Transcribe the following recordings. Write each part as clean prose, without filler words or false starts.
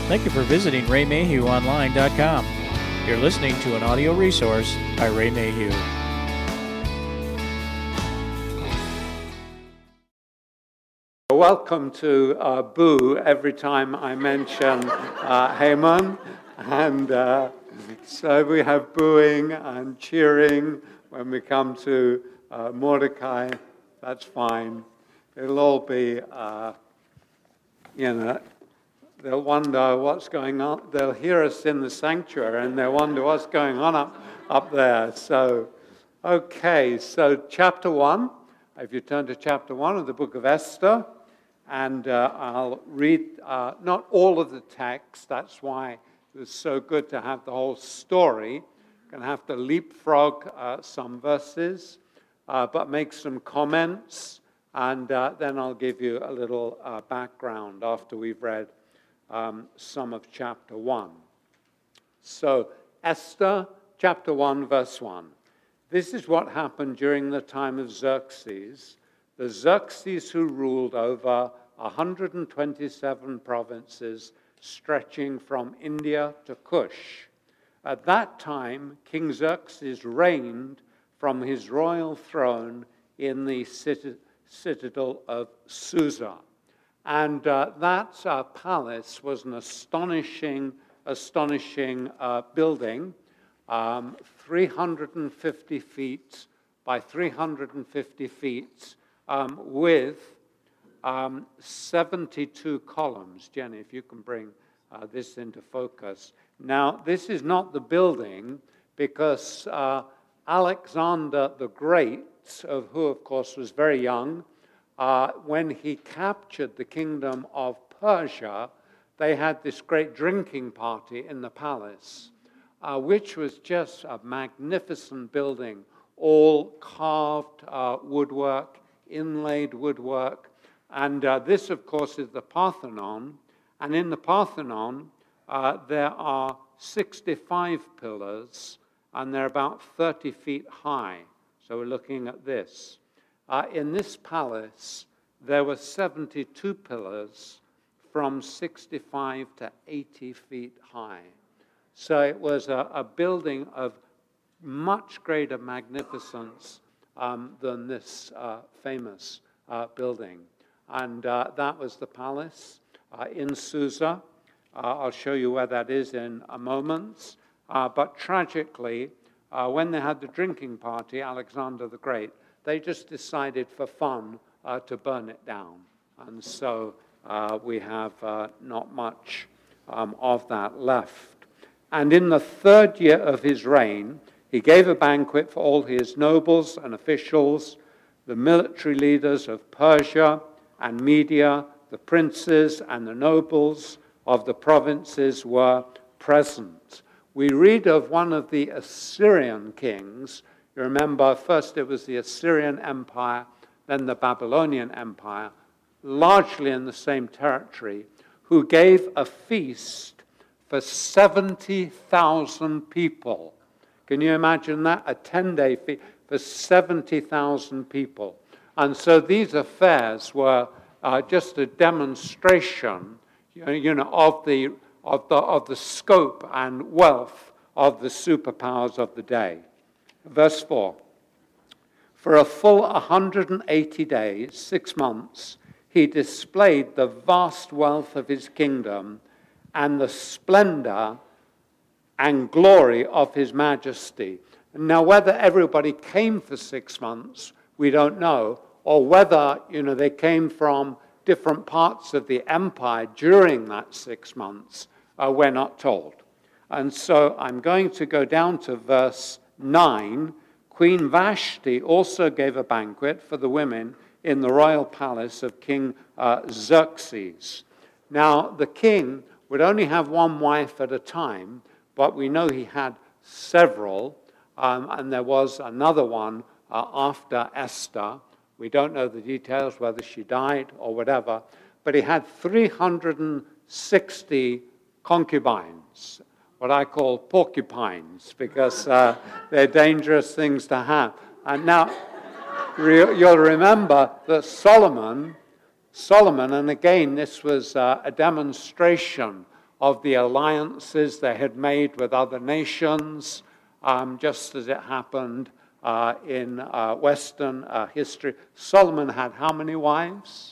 Thank you for visiting RayMayhewOnline.com. You're listening to an audio resource by Ray Mayhew. Welcome to Boo every time I mention Haman. And so we have booing and cheering when we come to Mordecai. That's fine. It'll all be, they'll wonder what's going on. They'll hear us in the sanctuary and they'll wonder what's going on up there. So, okay, so chapter 1. If you turn to chapter 1 of the book of Esther, and I'll read not all of the text. That's why it was so good to have the whole story. Going to have to leapfrog some verses, but make some comments, and then I'll give you a little background after we've read some of chapter 1. So, Esther, chapter 1, verse 1. This is what happened during the time of Xerxes, the Xerxes who ruled over 127 provinces stretching from India to Kush. At that time, King Xerxes reigned from his royal throne in the citadel of Susa. And that palace was an astonishing building, 350 feet by 350 feet, with 72 columns. Jenny, if you can bring this into focus. Now, this is not the building because Alexander the Great, who of course was very young, when he captured the kingdom of Persia, they had this great drinking party in the palace, which was just a magnificent building, all carved woodwork, inlaid woodwork. And this, of course, is the Parthenon. And in the Parthenon, there are 65 pillars, and they're about 30 feet high. So we're looking at this. In this palace, there were 72 pillars from 65 to 80 feet high. So it was a building of much greater magnificence than this famous building. And that was the palace in Susa. I'll show you where that is in a moment. But tragically, when they had the drinking party, Alexander the Great, they just decided for fun to burn it down. And so we have not much of that left. And in the third year of his reign, he gave a banquet for all his nobles and officials, the military leaders of Persia and Media, the princes and the nobles of the provinces were present. We read of one of the Assyrian kings. You remember, first it was the Assyrian Empire, then the Babylonian Empire, largely in the same territory, who gave a feast for 70,000 people. Can you imagine that? A 10-day feast for 70,000 people. And so these affairs were just a demonstration, of the scope and wealth of the superpowers of the day. Verse 4. For a full 180 days, 6 months, he displayed the vast wealth of his kingdom and the splendor and glory of his majesty. Now, whether everybody came for 6 months, we don't know, or whether, they came from different parts of the empire during that 6 months, we're not told. And so I'm going to go down to verse 9. Queen Vashti also gave a banquet for the women in the royal palace of King Xerxes. Now, the king would only have one wife at a time, but we know he had several, and there was another one after Esther. We don't know the details, whether she died or whatever, but he had 360 concubines, what I call porcupines, because they're dangerous things to have. And now, you'll remember that Solomon, and again, this was a demonstration of the alliances they had made with other nations, just as it happened in Western history. Solomon had how many wives?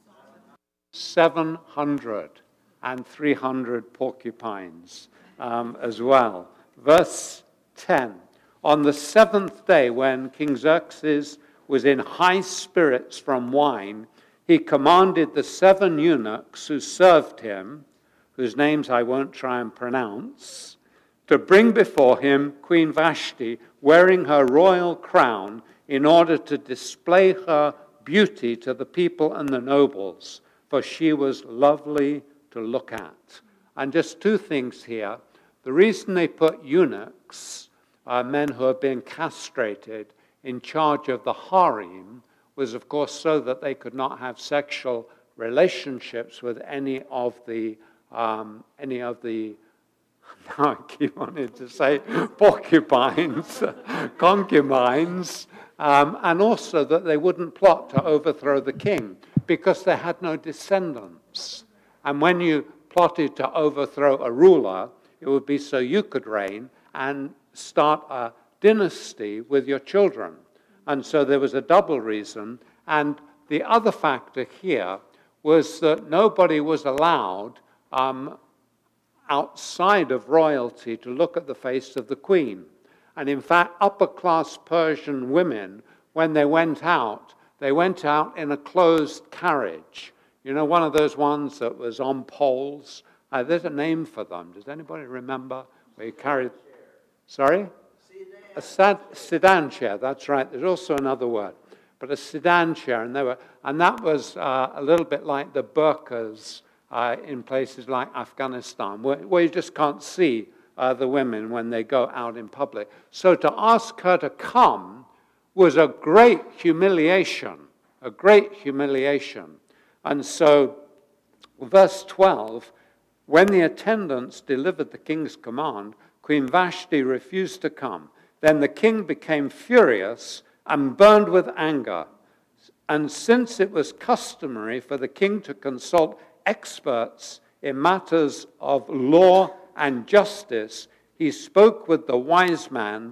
700, and 300 porcupines as well. Verse 10. On the seventh day, when King Xerxes was in high spirits from wine, he commanded the 7 eunuchs who served him, whose names I won't try and pronounce, to bring before him Queen Vashti wearing her royal crown in order to display her beauty to the people and the nobles, for she was lovely to look at. And just 2 things here. The reason they put eunuchs, men who have been castrated, in charge of the harem was, of course, so that they could not have sexual relationships with any of the now I keep wanting to say porcupines, concubines, and also that they wouldn't plot to overthrow the king because they had no descendants. And when you plotted to overthrow a ruler, it would be so you could reign and start a dynasty with your children. And so there was a double reason. And the other factor here was that nobody was allowed outside of royalty to look at the face of the queen. And in fact, upper-class Persian women, when they went out in a closed carriage. You know, one of those ones that was on poles. There's a name for them. Does anybody remember? Where you carried... Sorry? A sedan chair, that's right. There's also another word. But a sedan chair. And that was a little bit like the burqas in places like Afghanistan, where you just can't see the women when they go out in public. So to ask her to come was a great humiliation, And so, verse 12, when the attendants delivered the king's command, Queen Vashti refused to come. Then the king became furious and burned with anger. And since it was customary for the king to consult experts in matters of law and justice, he spoke with the wise men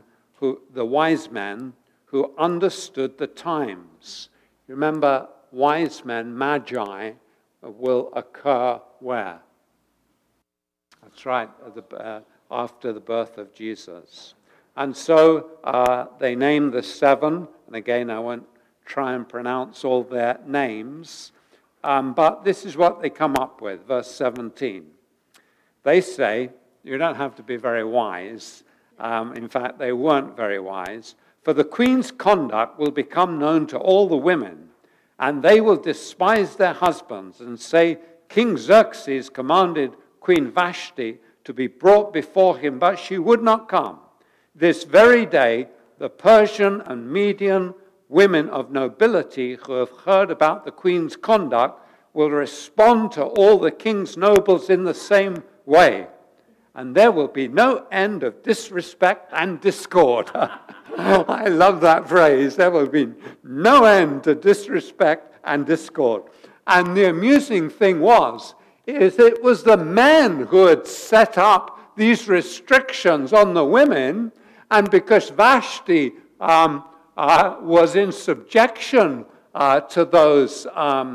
who understood the times. Remember, wise men, magi, will occur where? That's right, after the birth of Jesus. And so they named the 7, and again I won't try and pronounce all their names, but this is what they come up with, verse 17. They say, you don't have to be very wise. In fact, they weren't very wise. For the queen's conduct will become known to all the women, and they will despise their husbands and say, King Xerxes commanded Queen Vashti to be brought before him, but she would not come. This very day, the Persian and Median women of nobility who have heard about the queen's conduct will respond to all the king's nobles in the same way. And there will be no end of disrespect and discord. I love that phrase. There will be no end to disrespect and discord. And the amusing thing is it was the men who had set up these restrictions on the women, and because Vashti was in subjection to those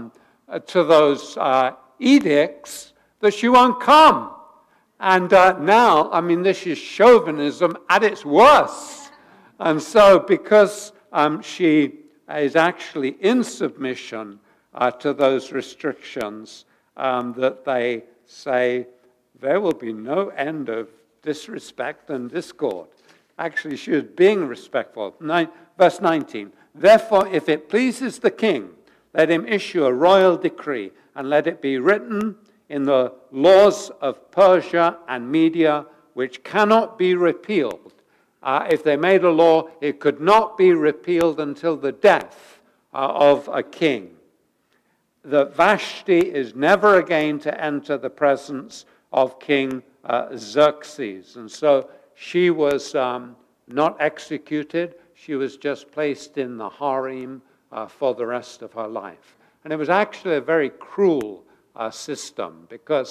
edicts, that she won't come. And now, this is chauvinism at its worst. And so, because she is actually in submission to those restrictions, that they say there will be no end of disrespect and discord. Actually, she was being respectful. Verse 19, therefore, if it pleases the king, let him issue a royal decree, and let it be written in the laws of Persia and Media, which cannot be repealed. If they made a law, it could not be repealed until the death of a king. That Vashti is never again to enter the presence of King Xerxes. And so she was not executed. She was just placed in the harem for the rest of her life. And it was actually a very cruel system, because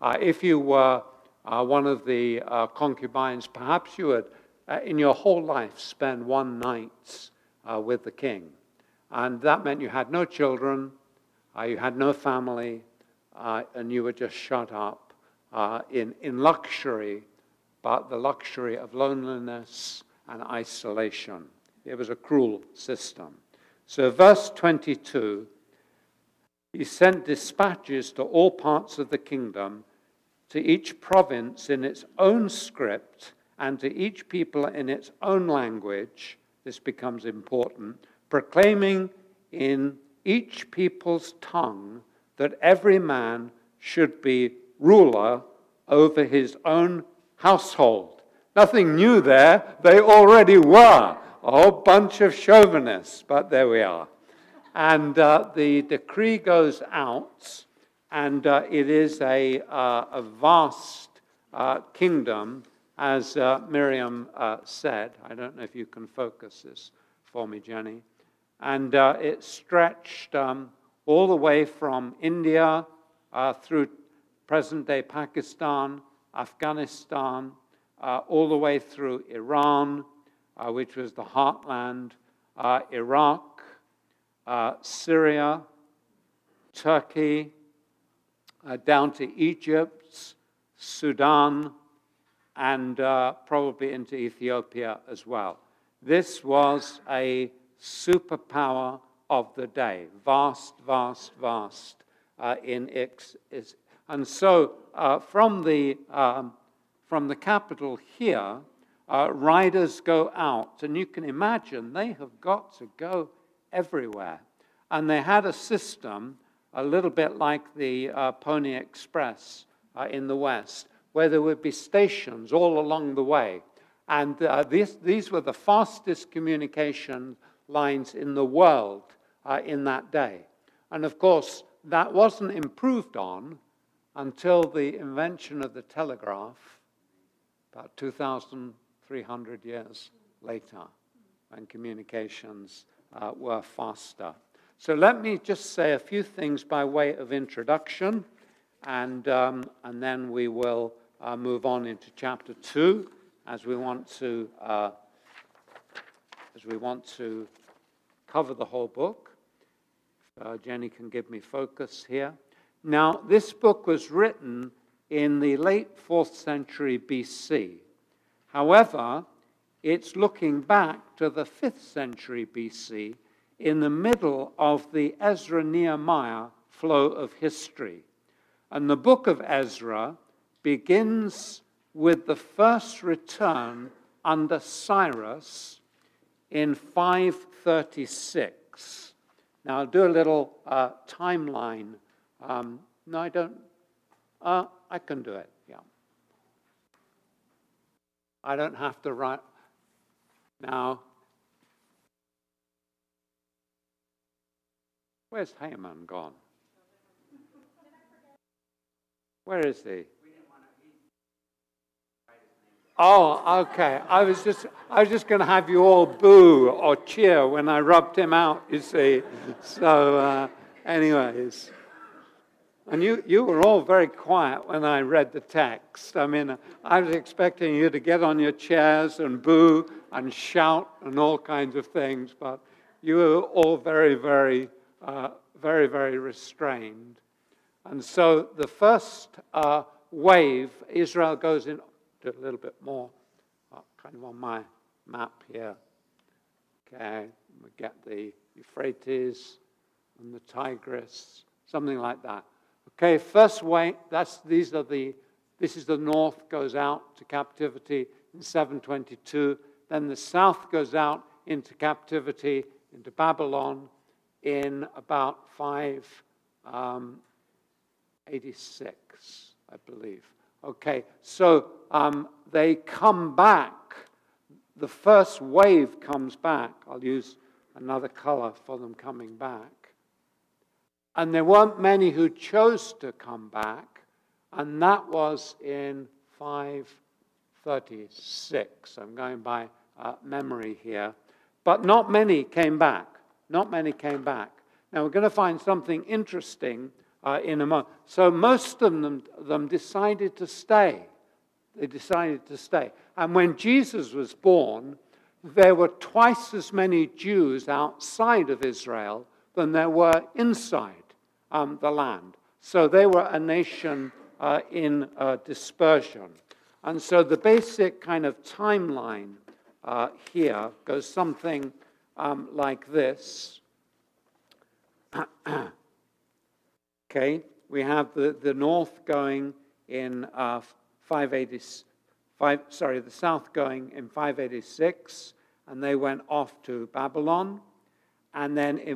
If you were one of the concubines, perhaps you would, in your whole life, spend one night with the king. And that meant you had no children, you had no family, and you were just shut up in luxury, but the luxury of loneliness and isolation. It was a cruel system. So verse 22, he sent dispatches to all parts of the kingdom, to each province in its own script, and to each people in its own language. This becomes important, proclaiming in each people's tongue that every man should be ruler over his own household. Nothing new there. They already were. A whole bunch of chauvinists, but there we are. And the decree goes out, and it is a vast kingdom, as Miriam said. I don't know if you can focus this for me, Jenny. And it stretched all the way from India through present-day Pakistan, Afghanistan, all the way through Iran, which was the heartland, Iraq, Syria, Turkey, down to Egypt, Sudan, and probably into Ethiopia as well. This was a superpower of the day, vast, vast, vast and so from the capital here, riders go out, and you can imagine they have got to go everywhere. And they had a system, a little bit like the Pony Express in the West, where there would be stations all along the way. And these were the fastest communication lines in the world in that day. And of course, that wasn't improved on until the invention of the telegraph, about 2,300 years later, when communications were faster. So let me just say a few things by way of introduction, and then we will move on into chapter 2, as we want to cover the whole book. Jenny can give me focus here. Now, this book was written in the late 4th century BC. However, it's looking back to the 5th century BC, in the middle of the Ezra-Nehemiah flow of history. And the book of Ezra begins with the first return under Cyrus in 536. Now, I'll do a little timeline. No, I don't. I can do it, yeah. I don't have to write. Now, where's Haman gone? Where is he? Oh, okay. I was just going to have you all boo or cheer when I rubbed him out, you see. So, anyways. And you were all very quiet when I read the text. I mean, I was expecting you to get on your chairs and boo and shout and all kinds of things, but you were all very, very, very, very restrained. And so the first wave, Israel goes in, do a little bit more, kind of on my map here. Okay, we get the Euphrates and the Tigris, something like that. Okay, first wave, this is the north, goes out to captivity in 722. Then the south goes out into captivity, into Babylon, in about 586, I believe. Okay, so they come back. The first wave comes back. I'll use another color for them coming back. And there weren't many who chose to come back, and that was in 536. I'm going by memory here. But not many came back. Not many came back. Now, we're going to find something interesting in a moment. So most of them decided to stay. They decided to stay. And when Jesus was born, there were twice as many Jews outside of Israel than there were inside the land. So they were a nation in dispersion. And so the basic kind of timeline here goes something like this. Okay, we have the north going in the south going in 586, and they went off to Babylon. And then in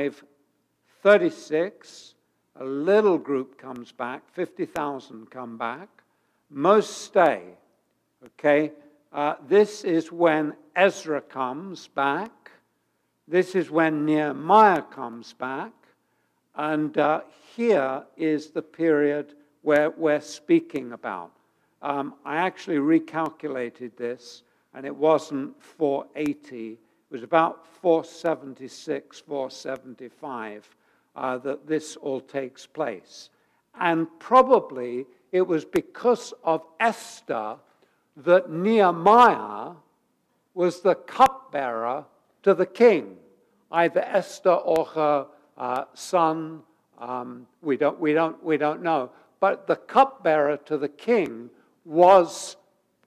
536, a little group comes back, 50,000 come back. Most stay, okay? This is when Ezra comes back. This is when Nehemiah comes back. And here is the period where we're speaking about. I actually recalculated this, and it wasn't 480. It was about 476, 475 that this all takes place. And probably it was because of Esther that Nehemiah was the cupbearer to the king. Either Esther or her son, we don't know. But the cupbearer to the king was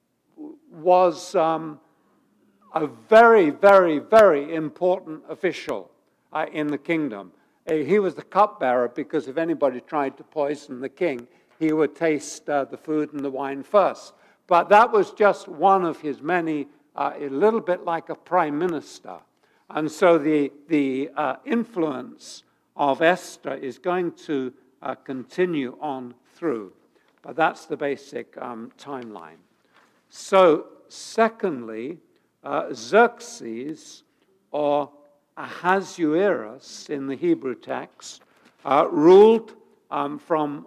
a very, very, very important official in the kingdom. He was the cupbearer because if anybody tried to poison the king, he would taste the food and the wine first. But that was just one of his many, a little bit like a prime minister. And so the influence of Esther is going to continue on through. But that's the basic timeline. So, secondly, Xerxes, or Ahasuerus in the Hebrew text, ruled from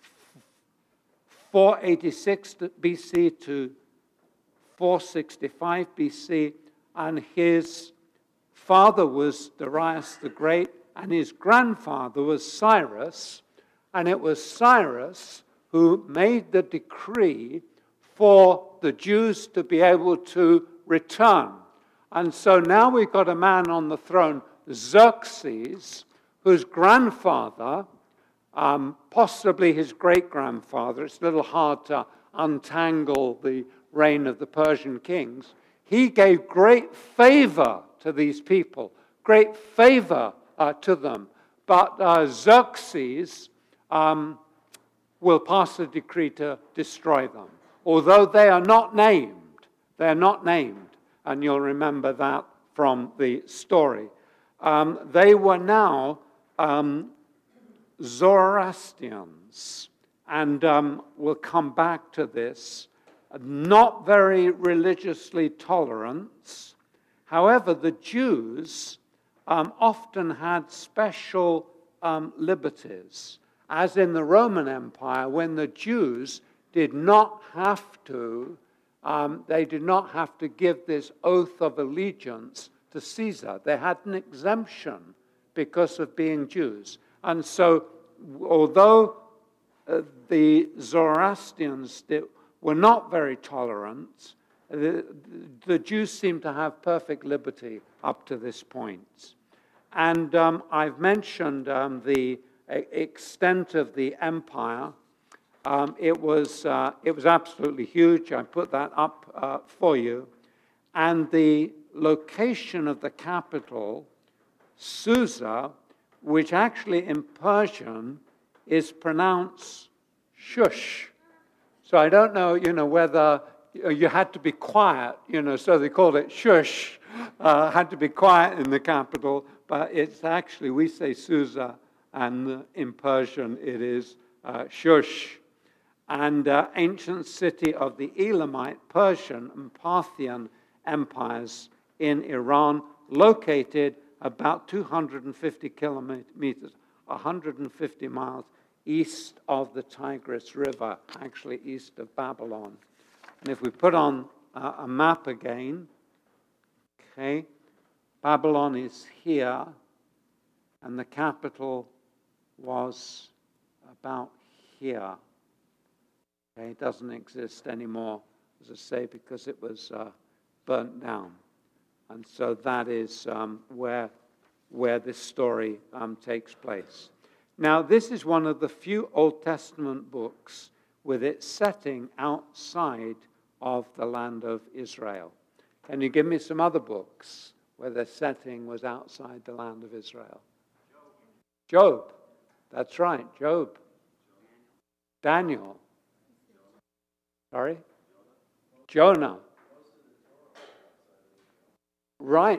486 BC to 465 BC, and his father was Darius the Great, and his grandfather was Cyrus, and it was Cyrus who made the decree for the Jews to be able to return. And so now we've got a man on the throne, Xerxes, whose grandfather, possibly his great-grandfather, it's a little hard to untangle the reign of the Persian kings, he gave great favor to these people, great favor to them. But Xerxes will pass a decree to destroy them, although they are not named. They are not named, and you'll remember that from the story. They were now Zoroastrians, and we'll come back to this. Not very religiously tolerant. However, the Jews often had special liberties, as in the Roman Empire, when the Jews did not have to, they did not have to give this oath of allegiance to Caesar. They had an exemption because of being Jews. And so, although the Zoroastrians were not very tolerant, the Jews seem to have perfect liberty up to this point. And I've mentioned the extent of the empire. It was absolutely huge. I put that up for you. And the location of the capital, Susa, which actually in Persian is pronounced Shush. So I don't know, whether you had to be quiet, so they called it Shush, had to be quiet in the capital, but it's actually, we say Susa, and in Persian it is Shush. And ancient city of the Elamite, Persian, and Parthian empires in Iran, located about 250 kilometers, 150 miles east of the Tigris River, actually east of Babylon. And if we put on a map again, okay, Babylon is here, and the capital was about here. Okay, it doesn't exist anymore, as I say, because it was burnt down. And so that is where this story takes place. Now, this is one of the few Old Testament books with its setting outside of the land of Israel. Can you give me some other books where the setting was outside the land of Israel? Job. That's right, Job. Daniel. Sorry? Jonah. Right.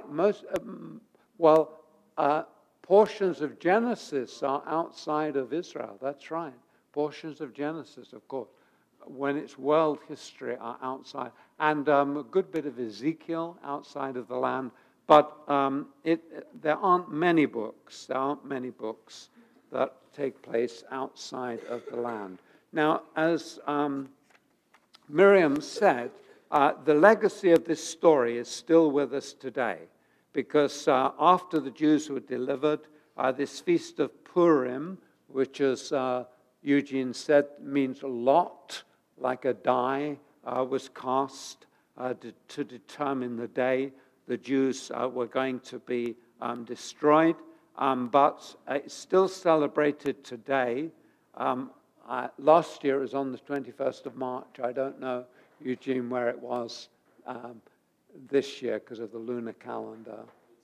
Portions of Genesis are outside of Israel. That's right. Portions of Genesis, of course, when it's world history, are outside. And a good bit of Ezekiel outside of the land. But there aren't many books. There aren't many books that take place outside of the land. Now, as Miriam said, the legacy of this story is still with us today, because after the Jews were delivered, this feast of Purim, which, as Eugene said, means a lot, like a die, was cast to determine the day the Jews were going to be destroyed. But it's still celebrated today. Last year it was on the 21st of March. I don't know, Eugene, where it was this year because of the lunar calendar.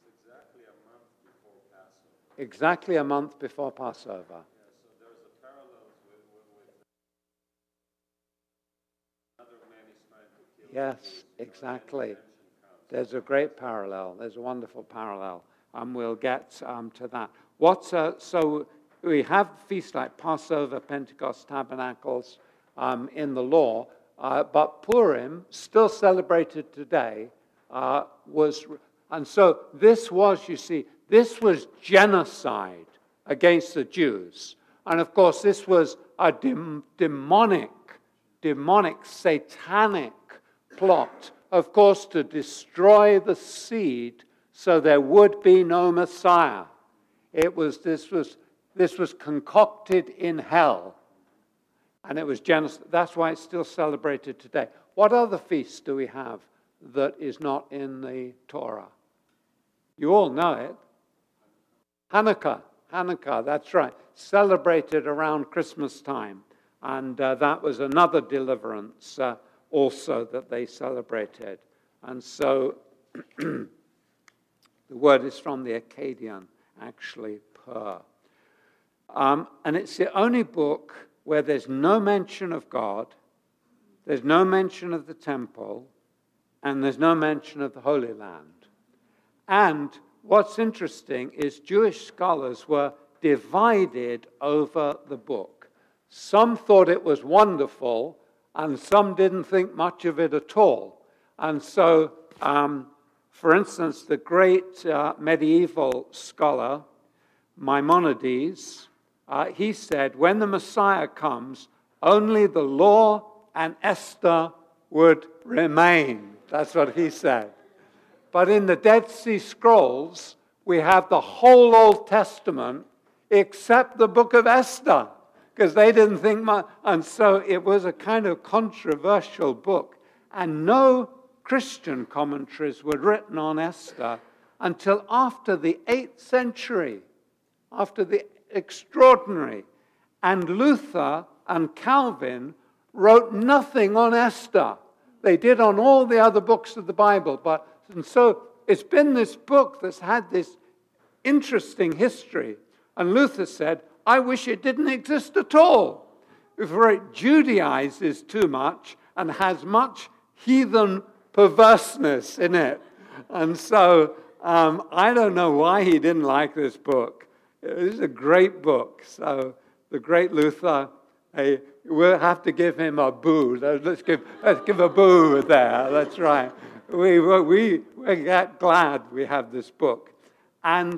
It's exactly a month before Passover. Yeah, so there's a parallel with another man is trying to kill. Yes, exactly. There's a great parallel. There's a wonderful parallel. We'll get to that. So we have feasts like Passover, Pentecost, Tabernacles in the law, but Purim, still celebrated today, and so this was, you see, this was genocide against the Jews. And of course, this was a demonic, satanic plot, of course, to destroy the seed so there would be no Messiah. This was concocted in hell. And it was genocide. That's why it's still celebrated today. What other feasts do we have that is not in the Torah? You all know it. Hanukkah, that's right. Celebrated around Christmas time. And that was another deliverance also that they celebrated. And so the word is from the Akkadian, actually, Pur. And it's the only book where there's no mention of God, there's no mention of the temple, and there's no mention of the Holy Land. And what's interesting is Jewish scholars were divided over the book. Some thought it was wonderful, and some didn't think much of it at all. And so, for instance, the great medieval scholar, Maimonides, he said, when the Messiah comes, only the law and Esther would remain. That's what he said. But in the Dead Sea Scrolls, we have the whole Old Testament except the book of Esther, because they didn't think much. And so it was a kind of controversial book. And no Christian commentaries were written on Esther until after the 8th century, after the extraordinary. And Luther and Calvin wrote nothing on Esther. They did on all the other books of the Bible. And so it's been this book that's had this interesting history. And Luther said, I wish it didn't exist at all, for it Judaizes too much and has much heathen perverseness in it. And so I don't know why he didn't like this book. It is a great book. So the great Luther, we'll have to give him a boo. Let's give a boo there. That's right. We're glad we have this book. And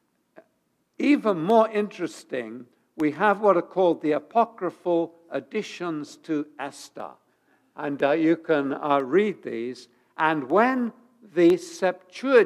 even more interesting, we have what are called the apocryphal additions to Esther. And you can read these. And when the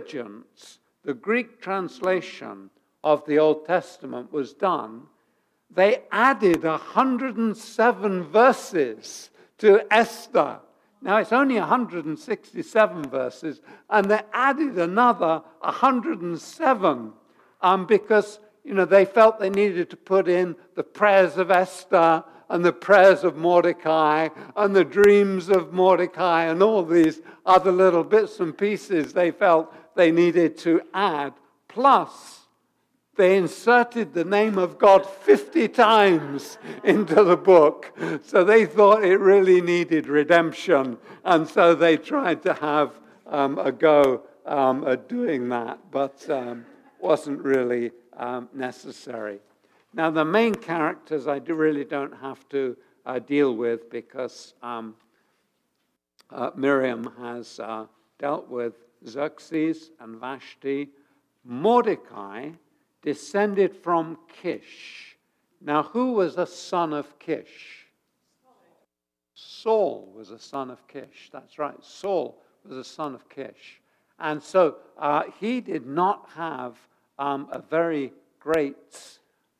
Septuagint, the Greek translation of the Old Testament, was done, they added 107 verses to Esther. Now, it's only 167 verses, and they added another 107 because, they felt they needed to put in the prayers of Esther and the prayers of Mordecai and the dreams of Mordecai and all these other little bits and pieces they felt they needed to add. Plus, they inserted the name of God 50 times into the book. So they thought it really needed redemption. And so they tried to have a go at doing that, but wasn't really necessary. Now, the main characters I really don't have to deal with because Miriam has dealt with Xerxes and Vashti. Mordecai descended from Kish. Now, who was a son of Kish? Saul was a son of Kish. That's right. Saul was a son of Kish. And so he did not have a very great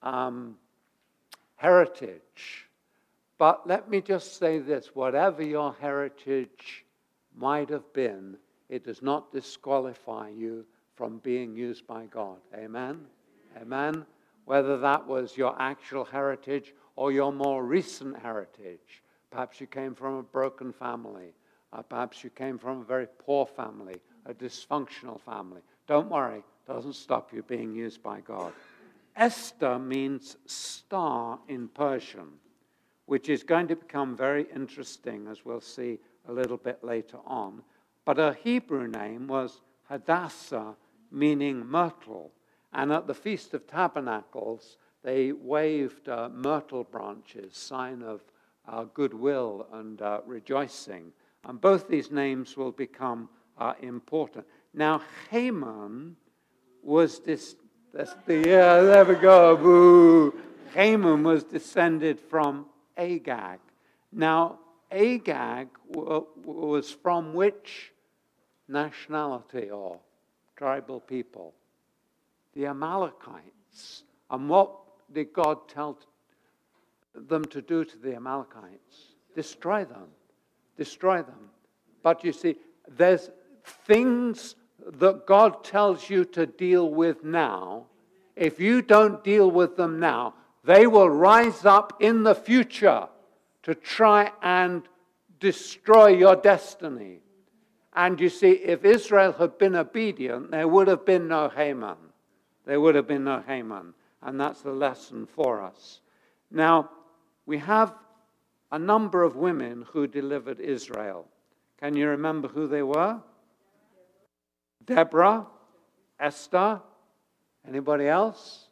heritage. But let me just say this. Whatever your heritage might have been, it does not disqualify you from being used by God. Amen? Amen? Whether that was your actual heritage or your more recent heritage. Perhaps you came from a broken family. Perhaps you came from a very poor family, a dysfunctional family. Don't worry, it doesn't stop you being used by God. Esther means star in Persian, which is going to become very interesting, as we'll see a little bit later on. But her Hebrew name was Hadassah, meaning myrtle. And at the Feast of Tabernacles, they waved myrtle branches, sign of goodwill and rejoicing. And both these names will become important. Now, Haman was there we go, boo. Haman was descended from Agag. Now, Agag was from which nationality or tribal people? The Amalekites. And what did God tell them to do to the Amalekites? Destroy them. Destroy them. But you see, there's things that God tells you to deal with now. If you don't deal with them now, they will rise up in the future to try and destroy your destiny. And you see, if Israel had been obedient, there would have been no Haman. There would have been no Haman. And that's the lesson for us. Now, we have a number of women who delivered Israel. Can you remember who they were? Deborah, Esther, anybody else?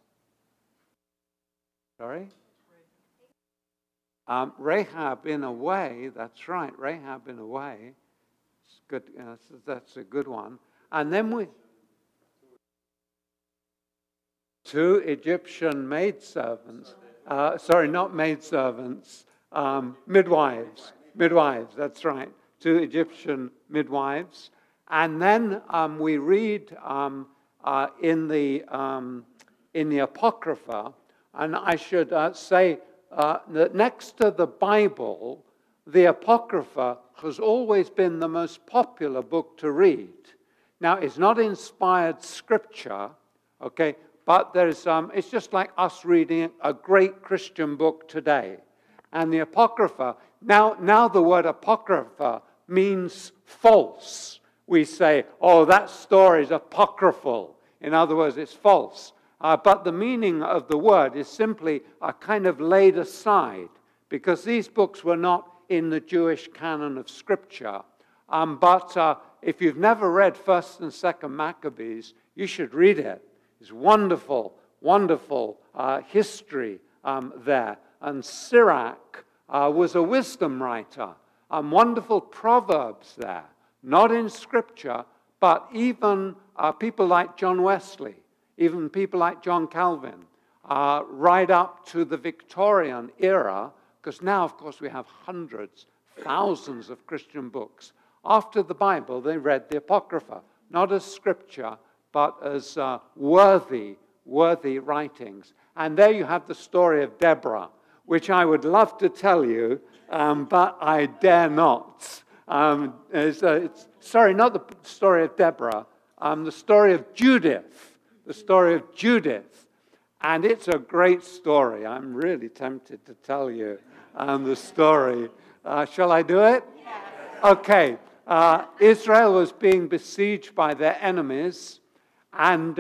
Sorry? Rahab in a way, that's right, Rahab in a way. It's good, that's a good one. And then two Egyptian maidservants, not maidservants, midwives, that's right, two Egyptian midwives. And then we read in the Apocrypha, and I should say that next to the Bible, the Apocrypha has always been the most popular book to read. Now, it's not inspired scripture, okay, but there's it's just like us reading a great Christian book today. And the Apocrypha, now the word Apocrypha means false. We say, oh, that story is apocryphal. In other words, it's false. But the meaning of the word is simply kind of laid aside, because these books were not in the Jewish canon of Scripture. But if you've never read 1st and 2nd Maccabees, you should read it. It's wonderful, wonderful history there. And Sirach was a wisdom writer. Wonderful proverbs there. Not in Scripture, but even people like John Wesley, even people like John Calvin, right up to the Victorian era, because now, of course, we have hundreds, thousands of Christian books. After the Bible, they read the Apocrypha, not as Scripture, but as worthy writings. And there you have the story of Deborah, which I would love to tell you, but I dare not. Sorry, not the story of Deborah, the story of Judith. The story of Judith. And it's a great story. I'm really tempted to tell you the story. Shall I do it? Yes. Okay. Israel was being besieged by their enemies, and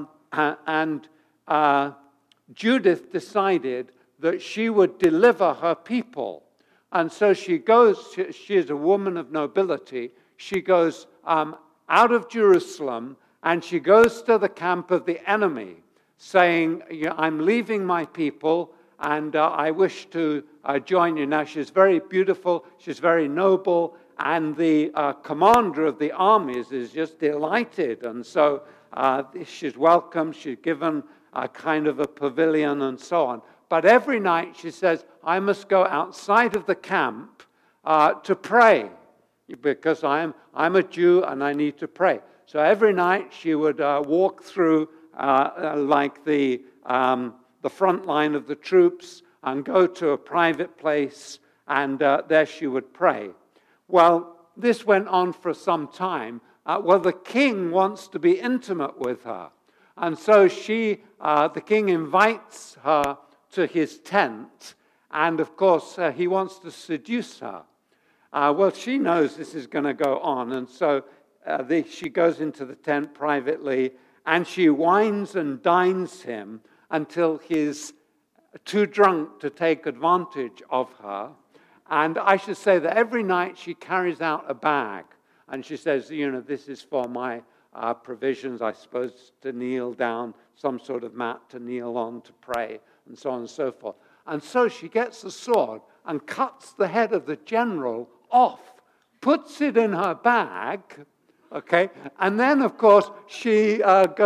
Judith decided that she would deliver her people. And so she goes, she is a woman of nobility, she goes out of Jerusalem, and she goes to the camp of the enemy, saying, I'm leaving my people, and I wish to join you. Now, she's very beautiful, she's very noble, and the commander of the armies is just delighted. And so she's welcomed, she's given a kind of a pavilion and so on. But every night she says, I must go outside of the camp to pray, because I'm a Jew and I need to pray. So every night she would walk through like the front line of the troops and go to a private place, and there she would pray. Well, this went on for some time. The king wants to be intimate with her. And so the king invites her to his tent, and of course he wants to seduce her. She knows this is going to go on, and so she goes into the tent privately, and she wines and dines him until he's too drunk to take advantage of her. And I should say that every night she carries out a bag, and she says, this is for my provisions, I suppose, to kneel down, some sort of mat to kneel on to pray, and so on and so forth. And so she gets a sword and cuts the head of the general off, puts it in her bag, okay, and then, of course, she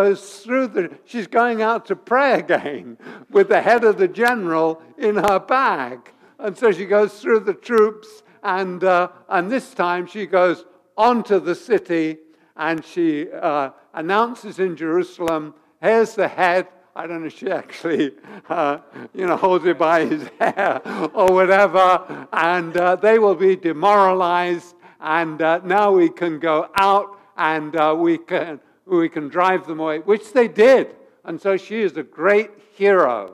she's going out to pray again with the head of the general in her bag. And so she goes through the troops, and this time she goes onto the city, and she announces in Jerusalem, here's the head. I don't know if she actually, holds it by his hair or whatever, and they will be demoralized, and now we can go out, and we can drive them away, which they did. And so she is a great hero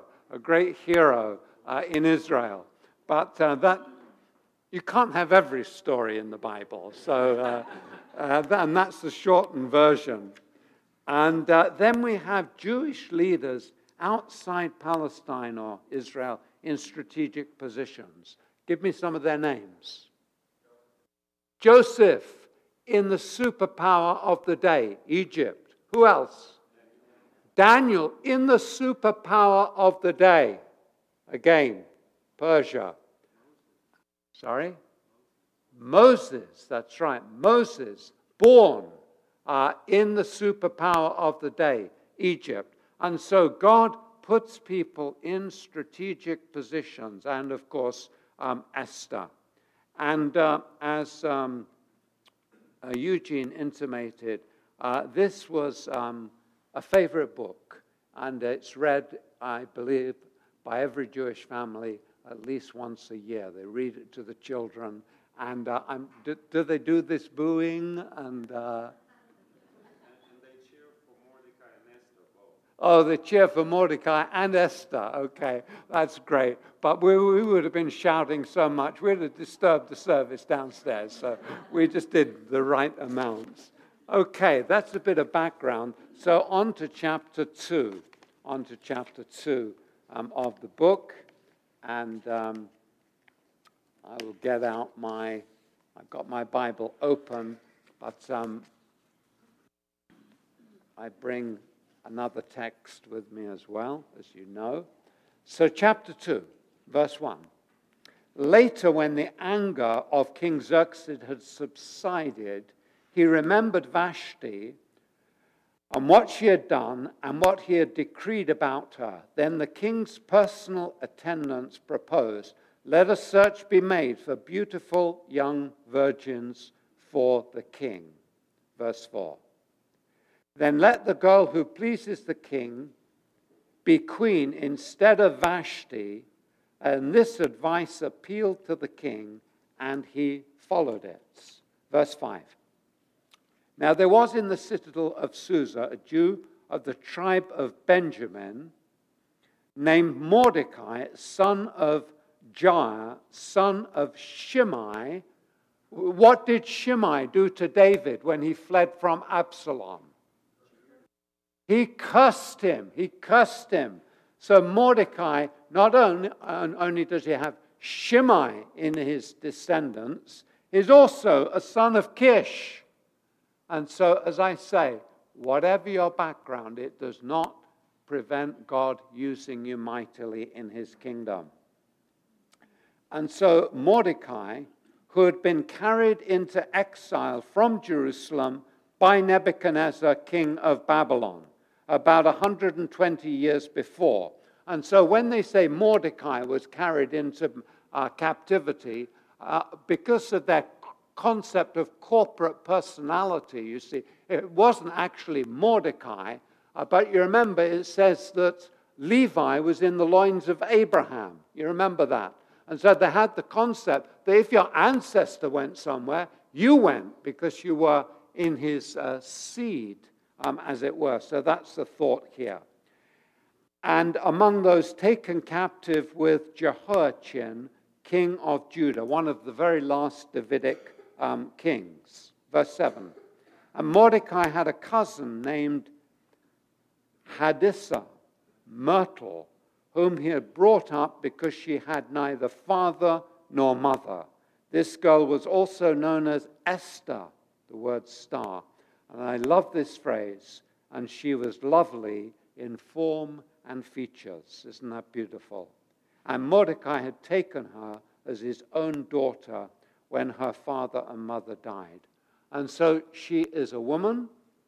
in Israel. But that you can't have every story in the Bible, so and that's the shortened version. And then we have Jewish leaders outside Palestine or Israel in strategic positions. Give me some of their names. Joseph in the superpower of the day, Egypt. Who else? Daniel in the superpower of the day, again, Persia. Sorry? Moses, that's right. Moses, born in the superpower of the day, Egypt. And so God puts people in strategic positions, and of course, Esther. And as Eugene intimated, this was a favorite book, and it's read, I believe, by every Jewish family at least once a year. They read it to the children, and do they do this booing? And they cheer for Mordecai and Esther both. Oh, they cheer for Mordecai and Esther. Okay, that's great. But we would have been shouting so much, we'd have disturbed the service downstairs. So we just did the right amounts. Okay, that's a bit of background. So on to chapter 2. Of the book. And I will get out I've got my Bible open, but I bring another text with me as well, as you know. So chapter 2, verse 1. Later, when the anger of King Xerxes had subsided, he remembered Vashti and what she had done and what he had decreed about her. Then the king's personal attendants proposed, let a search be made for beautiful young virgins for the king. Verse 4. Then let the girl who pleases the king be queen instead of Vashti, and this advice appealed to the king, and he followed it. Verse 5. Now there was in the citadel of Susa a Jew of the tribe of Benjamin, named Mordecai, son of Jair, son of Shimei. What did Shimei do to David when he fled from Absalom? He cursed him. He cursed him. So Mordecai, not only does he have Shimei in his descendants, he's also a son of Kish. And so, as I say, whatever your background, it does not prevent God using you mightily in his kingdom. And so Mordecai, who had been carried into exile from Jerusalem by Nebuchadnezzar, king of Babylon, about 120 years before. And so when they say Mordecai was carried into captivity, because of their concept of corporate personality, you see, it wasn't actually Mordecai, but you remember it says that Levi was in the loins of Abraham. You remember that? And so they had the concept that if your ancestor went somewhere, you went because you were in his seed, as it were. So that's the thought here. And among those taken captive with Jehoiachin, king of Judah, one of the very last Davidic kings. Verse 7. And Mordecai had a cousin named Hadassah, Myrtle, whom he had brought up because she had neither father nor mother. This girl was also known as Esther, the word star. And I love this phrase, and she was lovely in form and features. Isn't that beautiful? And Mordecai had taken her as his own daughter when her father and mother died. And so she is a woman,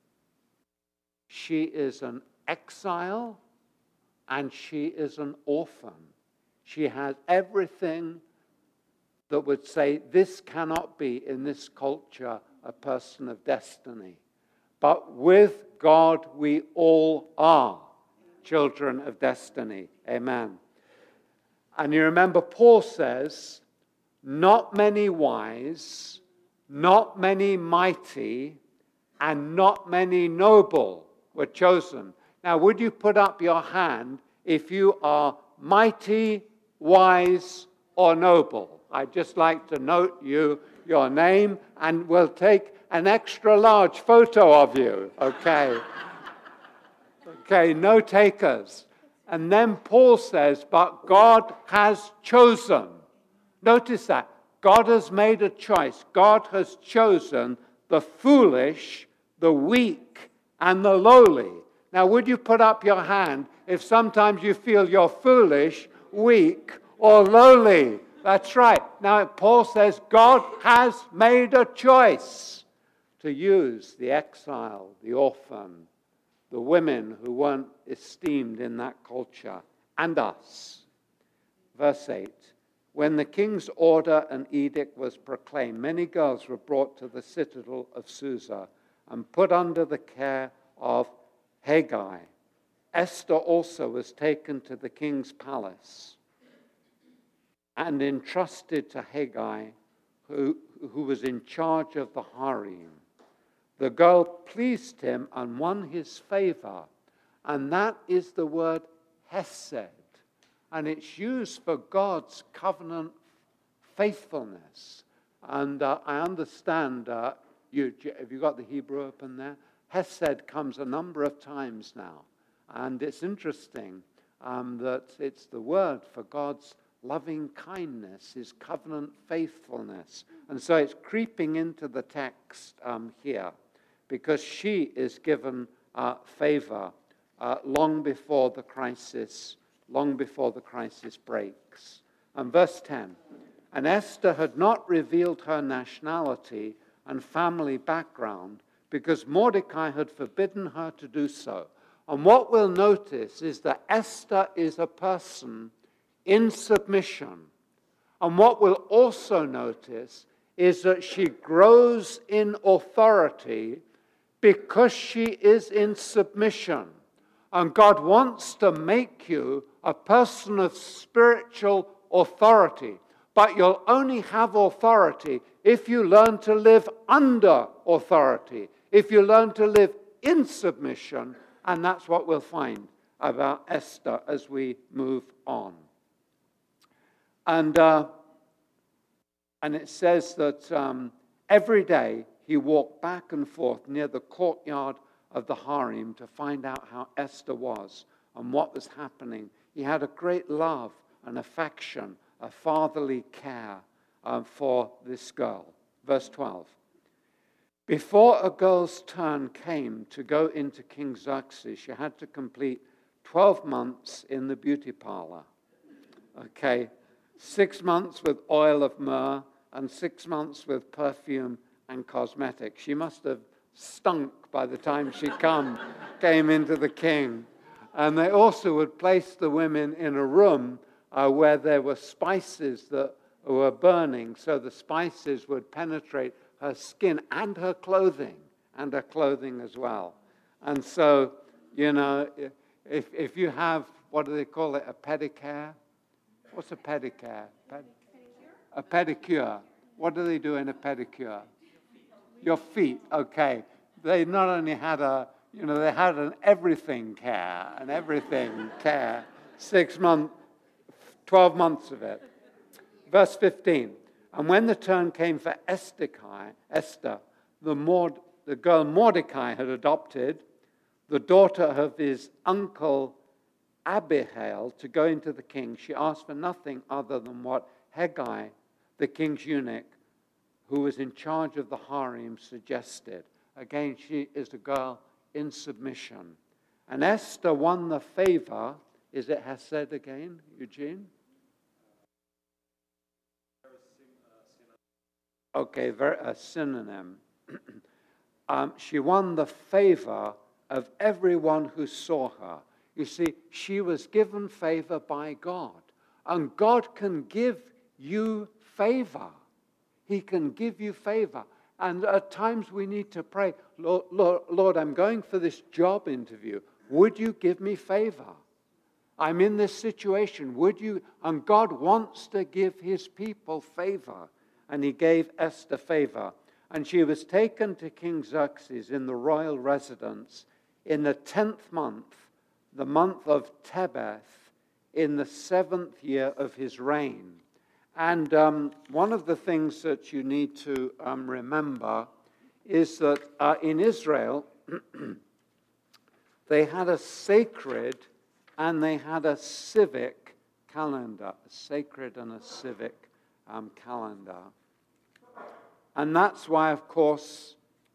she is an exile, and she is an orphan. She has everything that would say this cannot be in this culture a person of destiny. But with God we all are children of destiny. Amen. And you remember Paul says, not many wise, not many mighty, and not many noble were chosen. Now, would you put up your hand if you are mighty, wise, or noble? I'd just like to note your name, and we'll take an extra large photo of you. Okay. Okay, no takers. And then Paul says, but God has chosen. Notice that. God has made a choice. God has chosen the foolish, the weak, and the lowly. Now, would you put up your hand if sometimes you feel you're foolish, weak, or lowly? That's right. Now, Paul says God has made a choice to use the exile, the orphan, the women who weren't esteemed in that culture, and us. Verse 8. When the king's order and edict was proclaimed, many girls were brought to the citadel of Susa and put under the care of Hegai. Esther also was taken to the king's palace and entrusted to Hegai, who was in charge of the harem. The girl pleased him and won his favor, and that is the word hesed, and it's used for God's covenant faithfulness. And I understand, have you got the Hebrew open there? Hesed comes a number of times now, and it's interesting that it's the word for God's loving kindness, his covenant faithfulness. And so it's creeping into the text here, because she is given favor long before the crisis breaks. And verse 10, and Esther had not revealed her nationality and family background because Mordecai had forbidden her to do so. And what we'll notice is that Esther is a person in submission. And what we'll also notice is that she grows in authority because she is in submission. And God wants to make you a person of spiritual authority. But you'll only have authority if you learn to live under authority, if you learn to live in submission. And that's what we'll find about Esther as we move on. And it says that every day he walked back and forth near the courtyard of the harem to find out how Esther was and what was happening. He had a great love and affection, a fatherly care for this girl. Verse 12. Before a girl's turn came to go into King Xerxes, she had to complete 12 months in the beauty parlor. Okay, 6 months with oil of myrrh and 6 months with perfume and cosmetics. She must have stunk by the time she came into the king. And they also would place the women in a room where there were spices that were burning, so the spices would penetrate her skin and her clothing as well. And so, you know, if you have, what do they call it, a pedicure? What's a pedicure? A pedicure. What do they do in a pedicure? Your feet, okay. They not only had they had an everything care, 6 months, 12 months of it. Verse 15, and when the turn came for Esther, the girl Mordecai had adopted, the daughter of his uncle Abihail, to go into the king, she asked for nothing other than what Hegai, the king's eunuch, who was in charge of the harem, suggested. Again, she is a girl in submission. And Esther won the favor. Is it Hesed again, Eugene? Okay, a synonym. She won the favor of everyone who saw her. You see, she was given favor by God. And God can give you favor. He can give you favor. And at times we need to pray, Lord, I'm going for this job interview. Would you give me favor? I'm in this situation. Would you? And God wants to give his people favor. And he gave Esther favor. And she was taken to King Xerxes in the royal residence in the 10th month, the month of Tebeth, in the 7th year of his reign. And one of the things that you need to remember is that in Israel, they had a sacred and they had a civic calendar, a sacred and a civic calendar. And that's why, of course,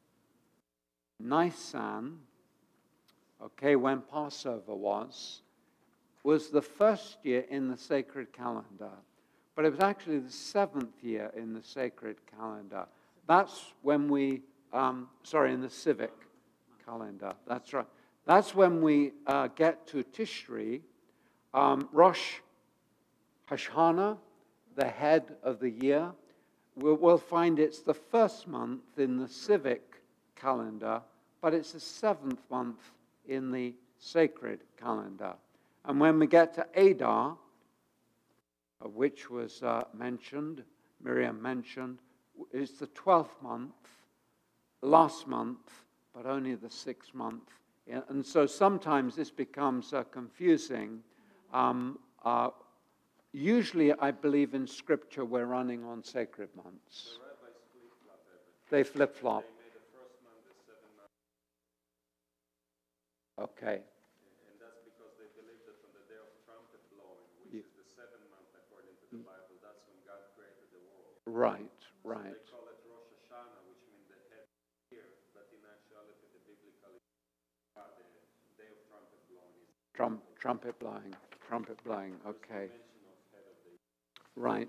Nisan, okay, when Passover was the first year in the sacred calendar. But it was actually the 7th year in the sacred calendar. That's when we, in the civic calendar. That's right. That's when we get to Tishri, Rosh Hashanah, the head of the year. We'll find it's the first month in the civic calendar, but it's the 7th month in the sacred calendar. And when we get to Adar, which was Miriam mentioned, is the 12th month, last month, but only the 6th month. And so sometimes this becomes confusing. Usually, I believe in Scripture, we're running on sacred months. They flip-flop. Okay. And that's because they believe that on the day of trumpet blowing, which is the 7th month according to the Bible, that's when God created the world. Right. So they call it Rosh Hashanah, which means the head year, but in actuality, the biblical the day of trumpet blowing is Trumpet blowing. Okay. Right.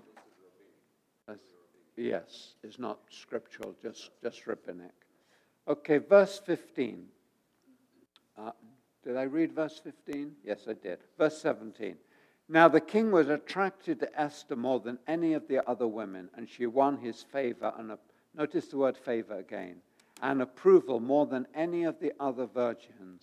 Yes, it's not scriptural, just rabbinic. Okay, verse 15. Did I read verse 15? Yes, I did. Verse 17. Now the king was attracted to Esther more than any of the other women, and she won his favor, and notice the word favor again, and approval more than any of the other virgins.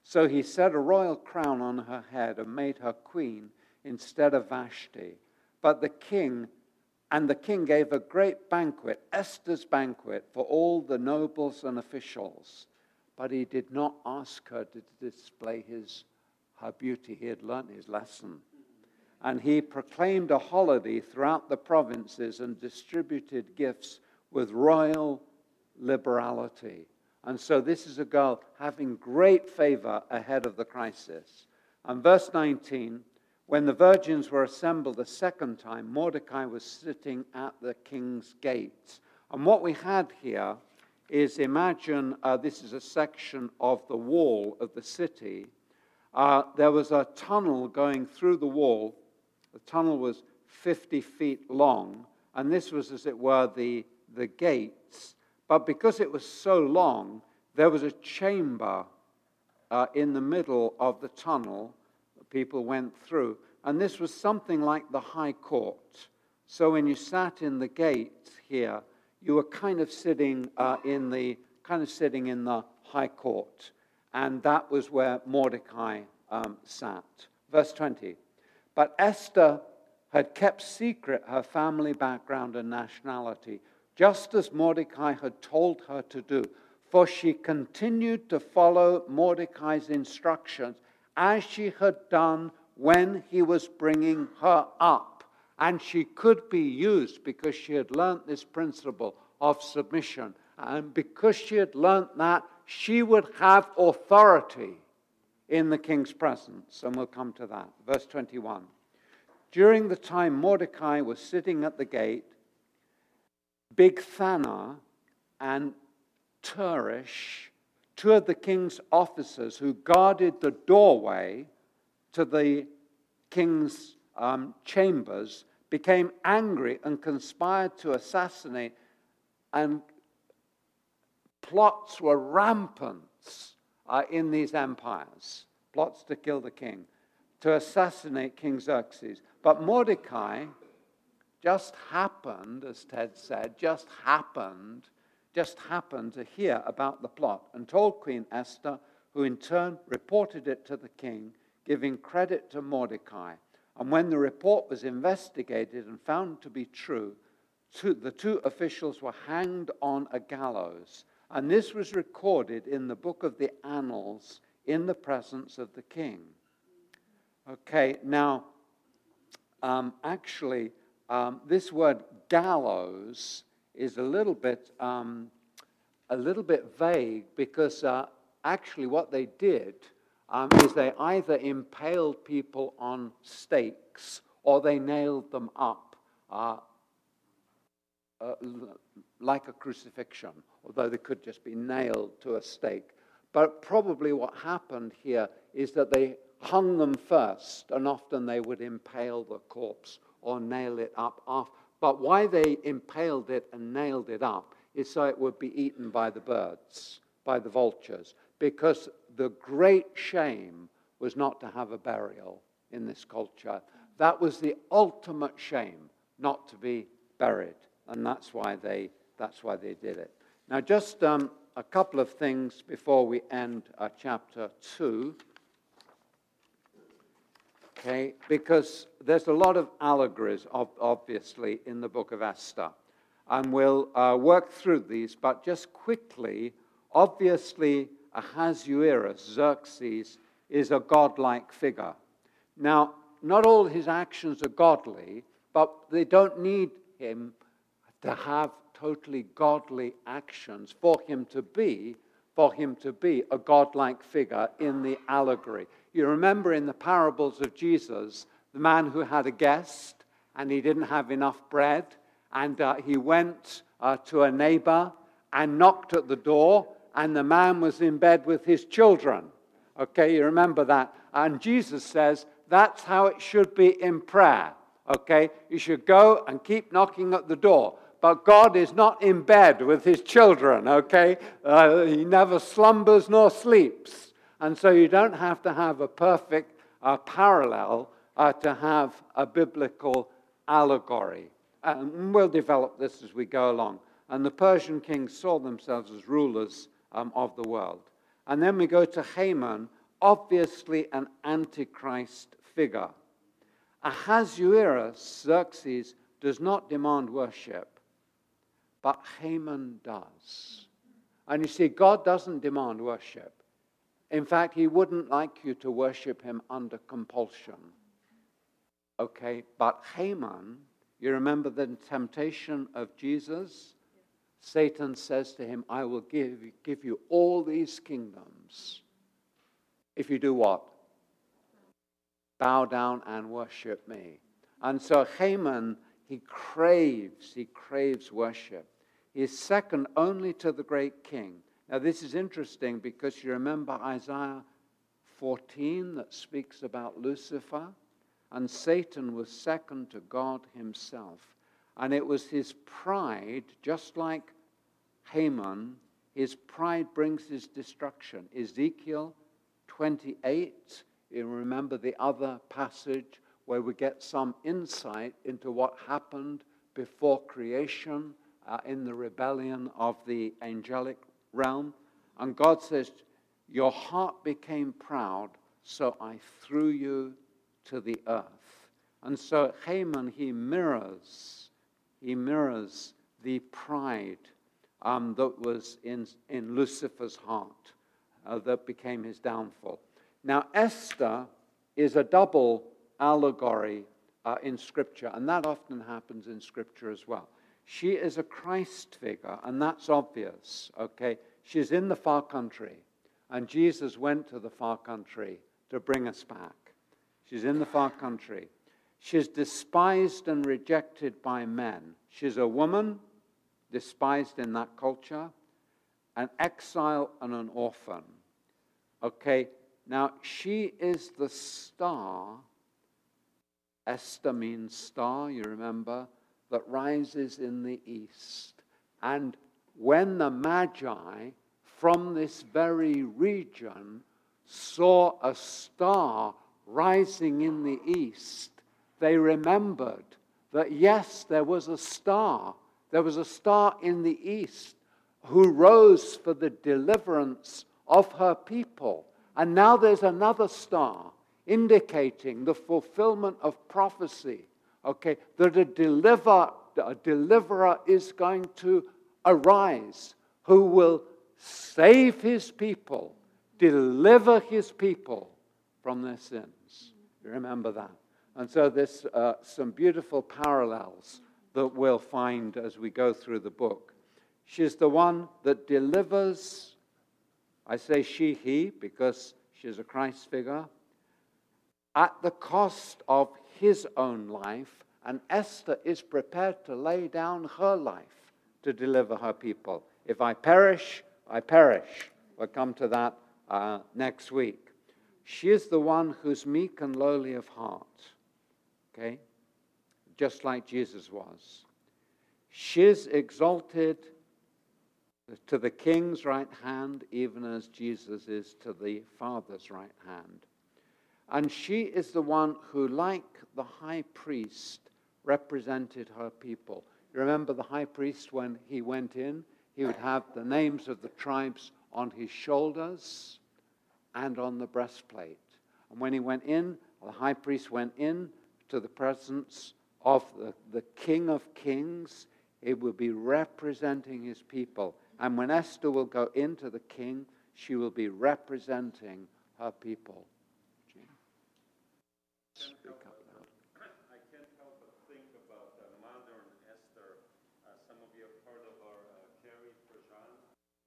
So he set a royal crown on her head and made her queen instead of Vashti. But the king gave a great banquet, Esther's banquet, for all the nobles and officials. But he did not ask her to display her beauty. He had learnt his lesson. And he proclaimed a holiday throughout the provinces and distributed gifts with royal liberality. And so this is a girl having great favor ahead of the crisis. And verse 19, when the virgins were assembled a second time, Mordecai was sitting at the king's gates. And what we had here is, imagine this is a section of the wall of the city. There was a tunnel going through the wall. The tunnel was 50 feet long, and this was, as it were, the gates. But because it was so long, there was a chamber in the middle of the tunnel that people went through. And this was something like the High Court. So when you sat in the gate here, you were kind of sitting in the High Court. And that was where Mordecai sat. Verse 20. But Esther had kept secret her family background and nationality, just as Mordecai had told her to do. For she continued to follow Mordecai's instructions as she had done when he was bringing her up. And she could be used because she had learnt this principle of submission. And because she had learnt that, she would have authority in the king's presence. And we'll come to that. Verse 21. During the time Mordecai was sitting at the gate, Bigthana and Teresh, two of the king's officers who guarded the doorway to the king's chambers, became angry and conspired to assassinate, and plots were rampant in these empires, plots to kill the king, to assassinate King Xerxes. But Mordecai just happened, as Ted said, just happened to hear about the plot and told Queen Esther, who in turn reported it to the king, giving credit to Mordecai. And when the report was investigated and found to be true, the two officials were hanged on a gallows. And this was recorded in the book of the Annals in the presence of the king. Okay, now, this word gallows is a little bit vague, because actually what they did is they either impaled people on stakes or they nailed them up like a crucifixion, although they could just be nailed to a stake. But probably what happened here is that they hung them first, and often they would impale the corpse or nail it up after. But why they impaled it and nailed it up is so it would be eaten by the birds, by the vultures, because the great shame was not to have a burial in this culture. That was the ultimate shame, not to be buried, and that's why they did it. Now, just a couple of things before we end chapter 2. Okay, because there's a lot of allegories, obviously, in the book of Esther. And we'll work through these, but just quickly, obviously, Ahasuerus, Xerxes, is a godlike figure. Now, not all his actions are godly, but they don't need him to have totally godly actions for him to be a godlike figure in the allegory. You remember in the parables of Jesus, the man who had a guest and he didn't have enough bread, and he went to a neighbor and knocked at the door, and the man was in bed with his children. Okay, you remember that? And Jesus says that's how it should be in prayer. Okay, you should go and keep knocking at the door. But God is not in bed with his children, okay? He never slumbers nor sleeps. And so you don't have to have a perfect parallel to have a biblical allegory. And we'll develop this as we go along. And the Persian kings saw themselves as rulers of the world. And then we go to Haman, obviously an antichrist figure. Ahasuerus, Xerxes, does not demand worship, but Haman does. And you see, God doesn't demand worship. In fact, he wouldn't like you to worship him under compulsion. Okay, but Haman, you remember the temptation of Jesus? Satan says to him, I will give you all these kingdoms if you do what? Bow down and worship me. And so Haman, he craves worship. He is second only to the great king. Now this is interesting because you remember Isaiah 14 that speaks about Lucifer, and Satan was second to God himself. And it was his pride, just like Haman, his pride brings his destruction. Ezekiel 28, you remember the other passage where we get some insight into what happened before creation in the rebellion of the angelic realm. And God says, your heart became proud, so I threw you to the earth. And so Haman, he mirrors the pride that was in Lucifer's heart that became his downfall. Now Esther is a double allegory in Scripture, and that often happens in Scripture as well. She is a Christ figure, and that's obvious, okay? She's in the far country, and Jesus went to the far country to bring us back. She's in the far country. She's despised and rejected by men. She's a woman, despised in that culture, an exile and an orphan. Okay, now she is the star. Esther means star, you remember, that rises in the east. And when the Magi from this very region saw a star rising in the east, they remembered that yes, there was a star. There was a star in the east who rose for the deliverance of her people. And now there's another star indicating the fulfillment of prophecy. Okay, that a deliverer is going to arise who will save his people, deliver his people from their sins. You remember that? And so there's some beautiful parallels that we'll find as we go through the book. She's the one that delivers, I say she, he, because she's a Christ figure, at the cost of his own life, and Esther is prepared to lay down her life to deliver her people. If I perish, I perish. We'll come to that next week. She is the one who's meek and lowly of heart, okay? Just like Jesus was. She's exalted to the king's right hand, even as Jesus is to the Father's right hand. And she is the one who, like the high priest, represented her people. You remember the high priest, when he went in, he would have the names of the tribes on his shoulders and on the breastplate. And when he went in, the high priest went in to the presence of the King of Kings. It will be representing his people. And when Esther will go into the king, she will be representing her people. Speak up loud. I can't help but think about modern Esther. Some of you have heard of her, Carrie Prejean.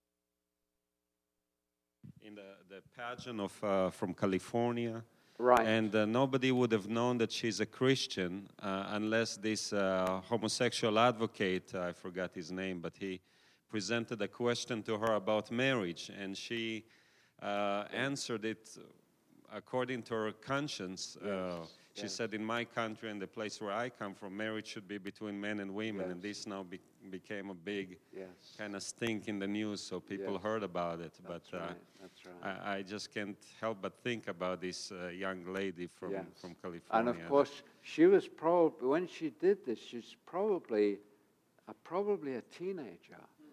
In the pageant of from California. Right. And nobody would have known that she's a Christian unless this homosexual advocate, I forgot his name, but he presented a question to her about marriage, and she answered it according to her conscience. She said, in my country and the place where I come from, marriage should be between men and women, and this now became a big kind of stink in the news, so people heard about it. That's right. I just can't help but think about this young lady from California. And of course, she was probably, when she did this, she's probably a teenager. She's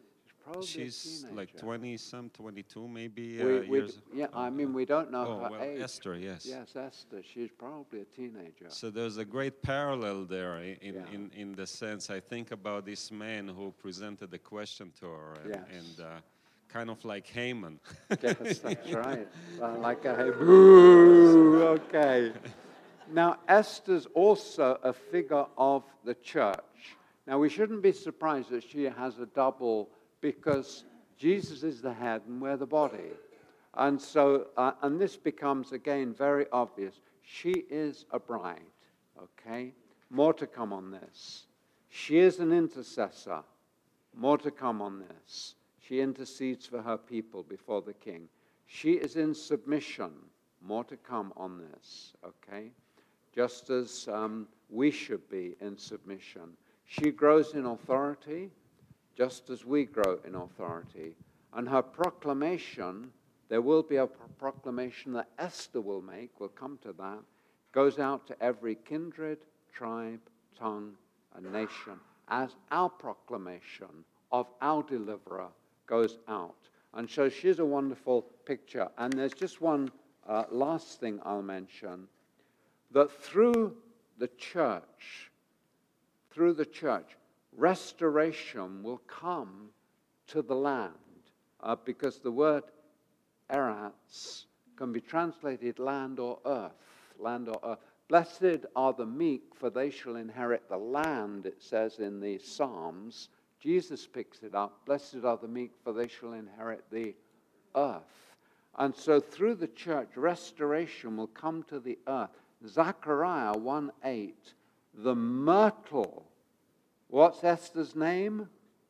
probably a She's teenager. like 20-some, 22 maybe We years. I mean, we don't know Oh, her well, age. Esther, yes. Yes, Esther. She's probably a teenager. So there's a great parallel there Yeah. in the sense I think about this man who presented the question to her and kind of like Haman. Yes, that's right. Like a boo. Okay. Now, Esther's also a figure of the church. Now, we shouldn't be surprised that she has a double, because Jesus is the head and we're the body. And so, and this becomes, again, very obvious. She is a bride, okay? More to come on this. She is an intercessor. More to come on this. She intercedes for her people before the king. She is in submission. More to come on this, okay? Just as we should be in submission. She grows in authority, just as we grow in authority. And her proclamation, there will be a proclamation that Esther will make, we'll come to that, goes out to every kindred, tribe, tongue, and nation, as our proclamation of our deliverer goes out. And so she's a wonderful picture. And there's just one last thing I'll mention, that through the church, restoration will come to the land, because the word eretz can be translated land or earth, land or earth. Blessed are the meek, for they shall inherit the land, it says in the Psalms. Jesus picks it up. Blessed are the meek, for they shall inherit the earth. And so through the church, restoration will come to the earth. Zechariah 1:8, the myrtle. What's Esther's name?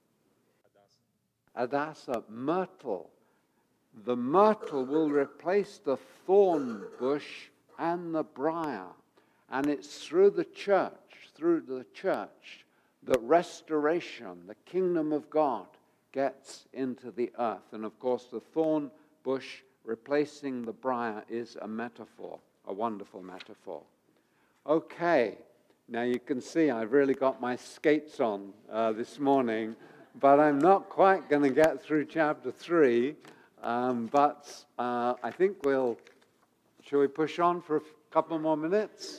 Hadassah, myrtle. The myrtle will replace the thorn bush and the briar. And it's through the church, that restoration, the kingdom of God, gets into the earth. And of course, the thorn bush replacing the briar is a metaphor, a wonderful metaphor. Okay, now you can see I've really got my skates on this morning, but I'm not quite going to get through chapter 3. But I think shall we push on for a couple more minutes?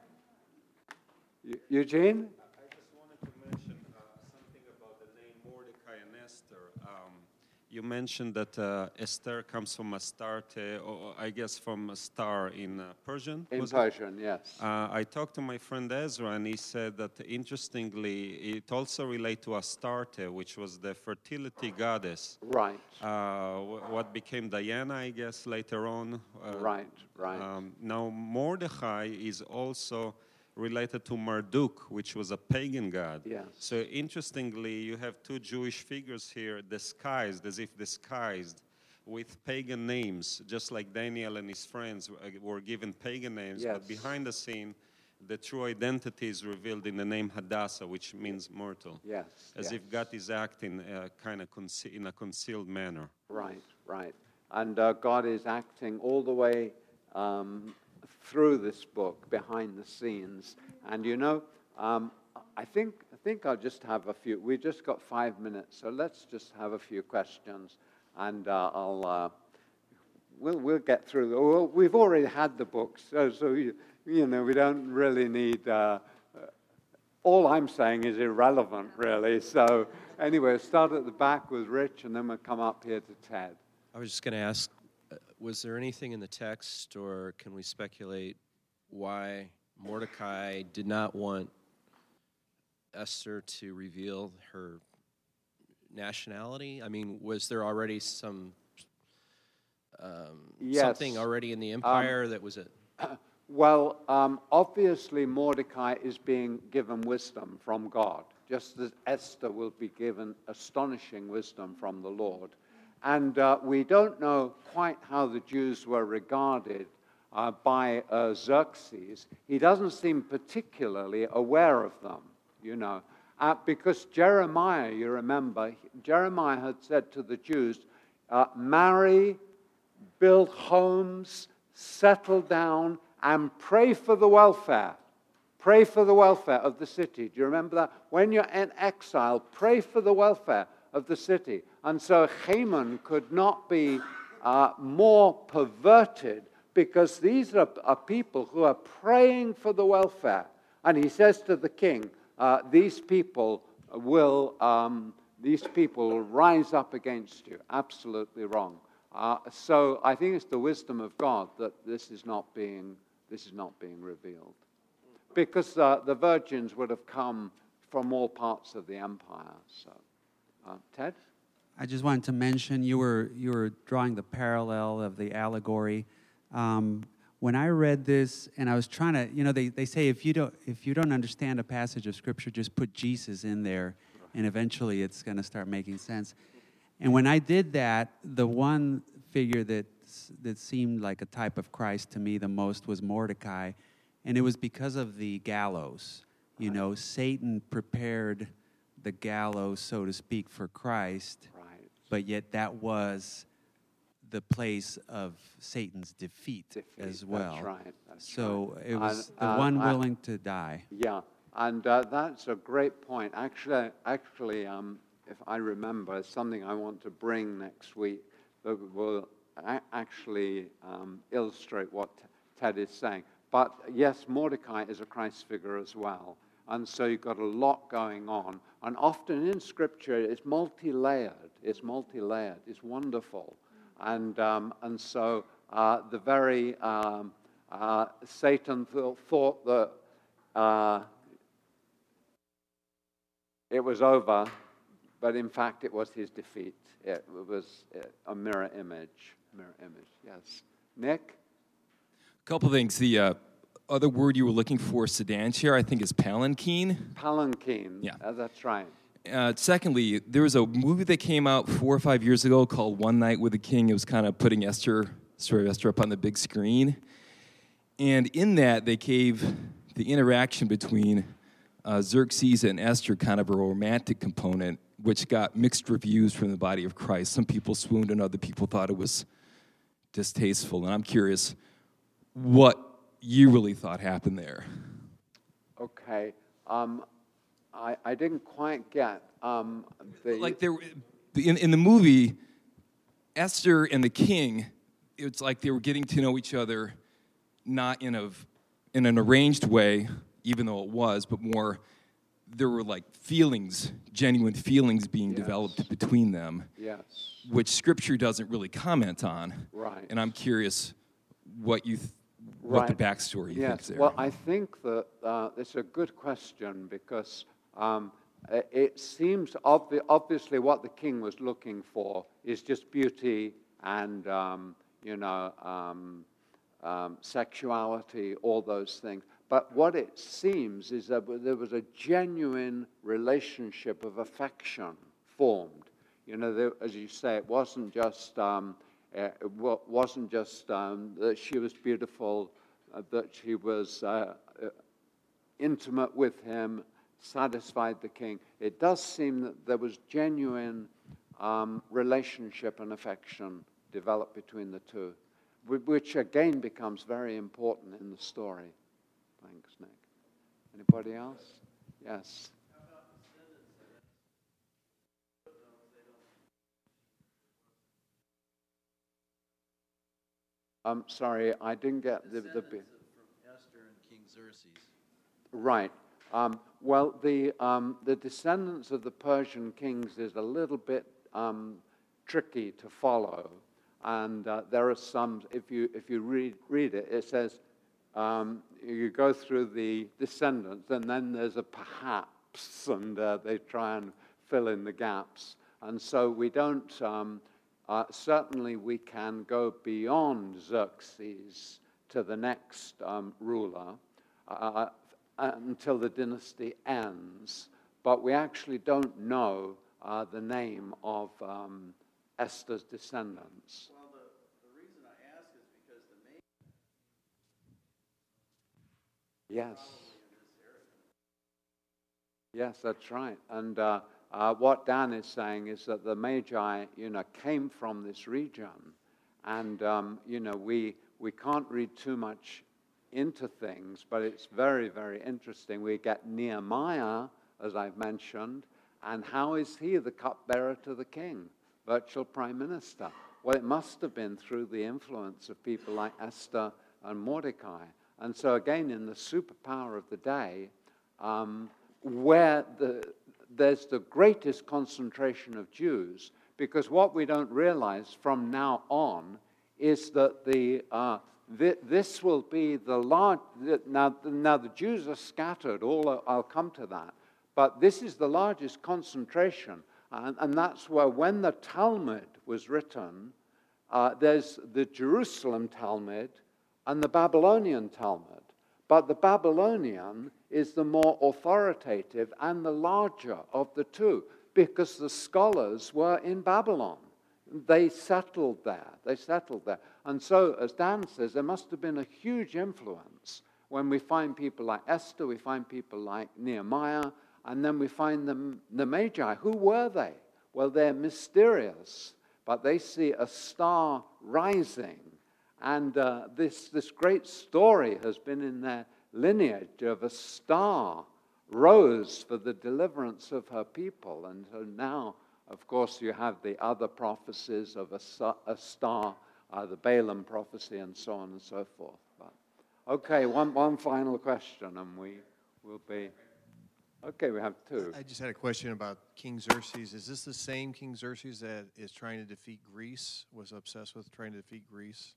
Eugene? I just wanted to mention something about the name Mordecai and Esther. You mentioned that Esther comes from Astarte, or I guess from a star in Persian. In Persian, yes. I talked to my friend Ezra, and he said that interestingly, it also relates to Astarte, which was the fertility goddess. Right. What became Diana, I guess, later on. Right. Now, Mordecai is also related to Marduk, which was a pagan god. Yes. So interestingly, you have two Jewish figures here disguised, as if disguised, with pagan names, just like Daniel and his friends were given pagan names. Yes. But behind the scene, the true identity is revealed in the name Hadassah, which means myrtle. Yes. As if God is acting kind of in a concealed manner. Right. And God is acting all the way through this book, behind the scenes. And I think I'll just have a few. We've just got 5 minutes, so let's just have a few questions, and we'll get through. We've already had the books, so we don't really need. All I'm saying is irrelevant, really. So anyway, we'll start at the back with Rich, and then we'll come up here to Ted. I was just going to ask, was there anything in the text, or can we speculate why Mordecai did not want Esther to reveal her nationality? I mean, was there already something already in the empire that was it? Well, obviously Mordecai is being given wisdom from God, just as Esther will be given astonishing wisdom from the Lord. And we don't know quite how the Jews were regarded by Xerxes. He doesn't seem particularly aware of them, because Jeremiah, you remember, Jeremiah had said to the Jews, marry, build homes, settle down, and pray for the welfare. Pray for the welfare of the city. Do you remember that? When you're in exile, pray for the welfare of the city. And so Haman could not be more perverted, because these are people who are praying for the welfare. And he says to the king, these people will rise up against you. Absolutely wrong. So I think it's the wisdom of God that this is not being revealed, because the virgins would have come from all parts of the empire. So, Ted? I just wanted to mention you were drawing the parallel of the allegory. When I read this, and I was trying to, they say if you don't understand a passage of Scripture, just put Jesus in there, and eventually it's going to start making sense. And when I did that, the one figure that seemed like a type of Christ to me the most was Mordecai, and it was because of the gallows. Satan prepared the gallows, so to speak, for Christ, Right. But yet that was the place of Satan's defeat as well. That's right. So right. it was the one willing to die. Yeah, and that's a great point. Actually, if I remember, it's something I want to bring next week that will actually illustrate what Ted is saying. But yes, Mordecai is a Christ figure as well. And so you've got a lot going on. And often in Scripture, it's multi-layered. It's wonderful. And so the very Satan thought that it was over, but in fact it was his defeat. It was a mirror image. Yes. Nick? A couple things. The other word you were looking for, sedantier, I think is palanquin. Palanquin. Yeah. That's right. Secondly, there was a movie that came out 4 or 5 years ago called One Night with the King. It was kind of putting Esther up on the big screen. And in that, they gave the interaction between Xerxes and Esther kind of a romantic component, which got mixed reviews from the body of Christ. Some people swooned and other people thought it was distasteful. And I'm curious what you really thought happened there. Okay. I didn't quite get like there in the movie, Esther and the king, it's like they were getting to know each other, not in an arranged way, even though it was, but more there were like genuine feelings being developed between them. Yes. Which Scripture doesn't really comment on. Right. And I'm curious what what the backstory you think is there. Well, I think that it's a good question, because it seems obviously what the king was looking for is just beauty and sexuality, all those things. But what it seems is that there was a genuine relationship of affection formed. As you say, it wasn't just that she was beautiful, that she was intimate with him, satisfied the king. It does seem that there was genuine relationship and affection developed between the two, which again becomes very important in the story. Thanks, Nick. Anybody else? Yes. I'm sorry, I didn't get the bit. From Esther and King Xerxes. Right. Well, the descendants of the Persian kings is a little bit tricky to follow, and there are some. If you read it, it says you go through the descendants, and then there's a perhaps, and they try and fill in the gaps, and so we don't. Certainly, we can go beyond Xerxes to the next ruler until the dynasty ends, but we actually don't know the name of Esther's descendants. Well, the reason I ask is because the main... Yes. Yes, that's right. And what Dan is saying is that the Magi, came from this region, and we can't read too much into things, but it's very, very interesting. We get Nehemiah, as I've mentioned, And how is he the cupbearer to the king, virtual prime minister? Well, it must have been through the influence of people like Esther and Mordecai. And so again, in the superpower of the day, where there's the greatest concentration of Jews, because what we don't realize from now on is that this will be the large. Now the Jews are scattered. I'll come to that, but this is the largest concentration, and that's where when the Talmud was written, there's the Jerusalem Talmud and the Babylonian Talmud. But the Babylonian is the more authoritative and the larger of the two, because the scholars were in Babylon. They settled there. And so, as Dan says, there must have been a huge influence when we find people like Esther, we find people like Nehemiah, and then we find the Magi. Who were they? Well, they're mysterious, but they see a star rising. And this great story has been in their lineage of a star rose for the deliverance of her people. And so now, of course, you have the other prophecies of a star, the Balaam prophecy, and so on and so forth. But, okay, one final question, and we will be... Okay, we have two. I just had a question about King Xerxes. Is this the same King Xerxes that is trying to defeat Greece, was obsessed with trying to defeat Greece?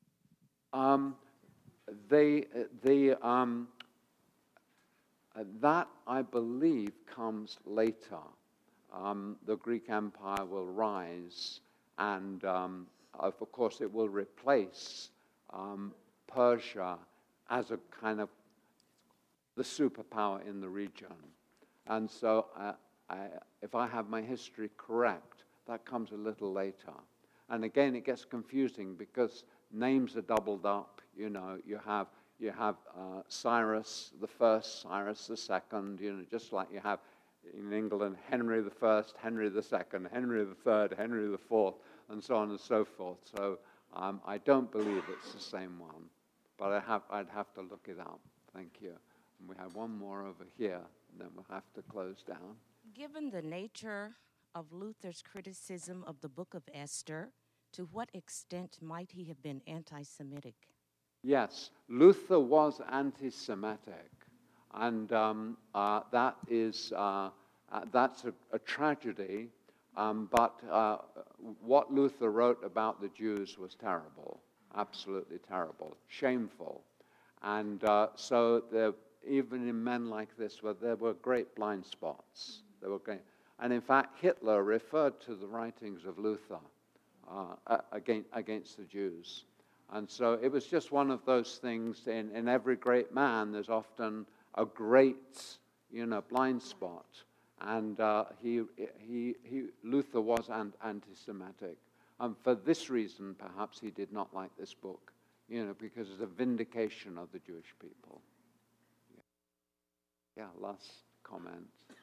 That, I believe, comes later. The Greek Empire will rise, and of course it will replace Persia as a kind of the superpower in the region. And so if I have my history correct, that comes a little later. And again, it gets confusing because names are doubled up. You know, you have Cyrus the First, Cyrus the Second. You know, just like you have in England Henry the First, Henry the Second, Henry the Third, Henry the Fourth, and so on and so forth. So I don't believe it's the same one, but I'd have to look it up. Thank you. And we have one more over here, and then we'll have to close down. Given the nature of Luther's criticism of the Book of Esther, to what extent might he have been anti-Semitic? Yes, Luther was anti-Semitic, and that's a tragedy. But what Luther wrote about the Jews was terrible, absolutely terrible, shameful, and so even in men like this, there were great blind spots. And in fact, Hitler referred to the writings of Luther against the Jews. And so it was just one of those things. In every great man, there's often a great, blind spot. And Luther was anti-Semitic. And for this reason, perhaps he did not like this book, because it's a vindication of the Jewish people. Yeah, last comment.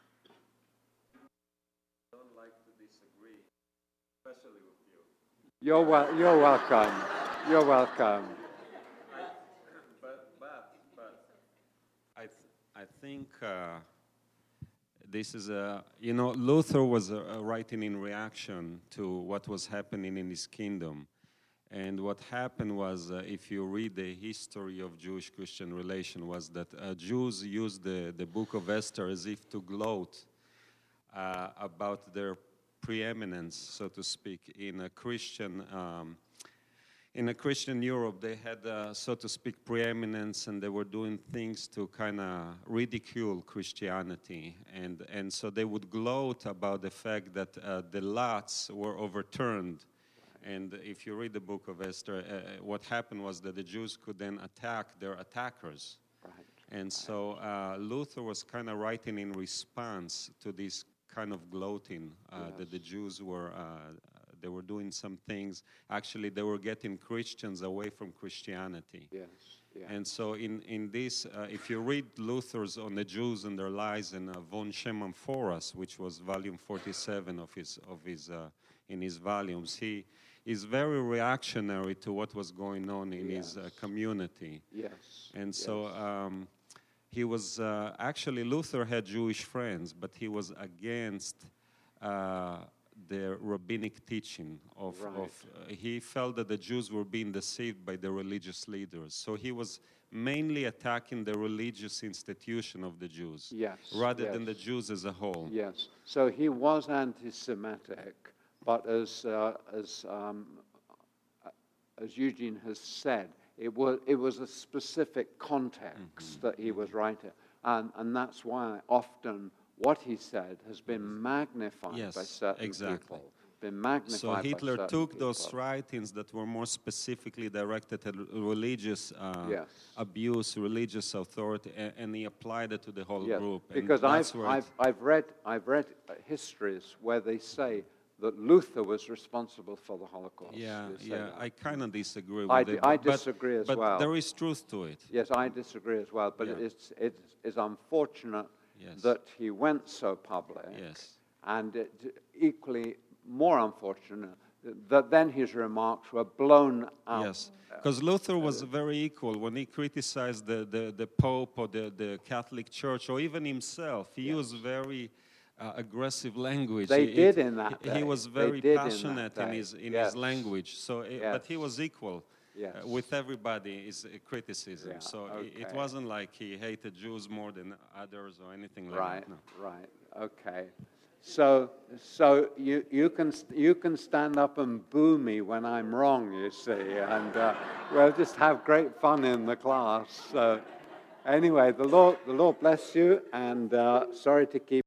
I don't like to disagree, especially with you. You're welcome. You're welcome. I think this is Luther was writing in reaction to what was happening in his kingdom. And what happened was, if you read the history of Jewish-Christian relation, was that Jews used the Book of Esther as if to gloat about their preeminence, so to speak, in a Christian Europe. They had, so to speak, preeminence, and they were doing things to kind of ridicule Christianity, and so they would gloat about the fact that the lots were overturned. And if you read the Book of Esther, what happened was that the Jews could then attack their attackers. Right. And so Luther was kind of writing in response to this kind of gloating that the Jews were they were doing some things. Actually, they were getting Christians away from Christianity. Yes. Yeah. And so in this, if you read Luther's On the Jews and Their Lies in Von Schemann Forus, which was volume 47 of his in his volumes, he is very reactionary to what was going on in his community. Yes. And so he was actually, Luther had Jewish friends, but he was against the rabbinic teaching he felt that the Jews were being deceived by the religious leaders. So he was mainly attacking the religious institution of the Jews, rather than the Jews as a whole. Yes. So he was anti-Semitic, but as Eugene has said, it was a specific context that he was writing, and that's why often what he said has been magnified by certain people. Been magnified. So Hitler by took people. those writings that were more specifically directed at religious abuse, religious authority, and he applied it to the whole group. And because that's I've read histories where they say that Luther was responsible for the Holocaust. I kind of disagree with it. I disagree as well. But there is truth to it. Yes, I disagree as well. But it's unfortunate that he went so public. Yes. And equally more unfortunate that then his remarks were blown out. Yes, because Luther was very equal. When he criticized the Pope or the Catholic Church or even himself, he used very aggressive language. They did in that day. He was very passionate in his language. So, but he was equal. With everybody's criticism. So it wasn't like he hated Jews more than others or anything like that. No. Right. Okay. So you can stand up and boo me when I'm wrong, you see, and we'll just have great fun in the class. So anyway, the Lord bless you, and sorry to keep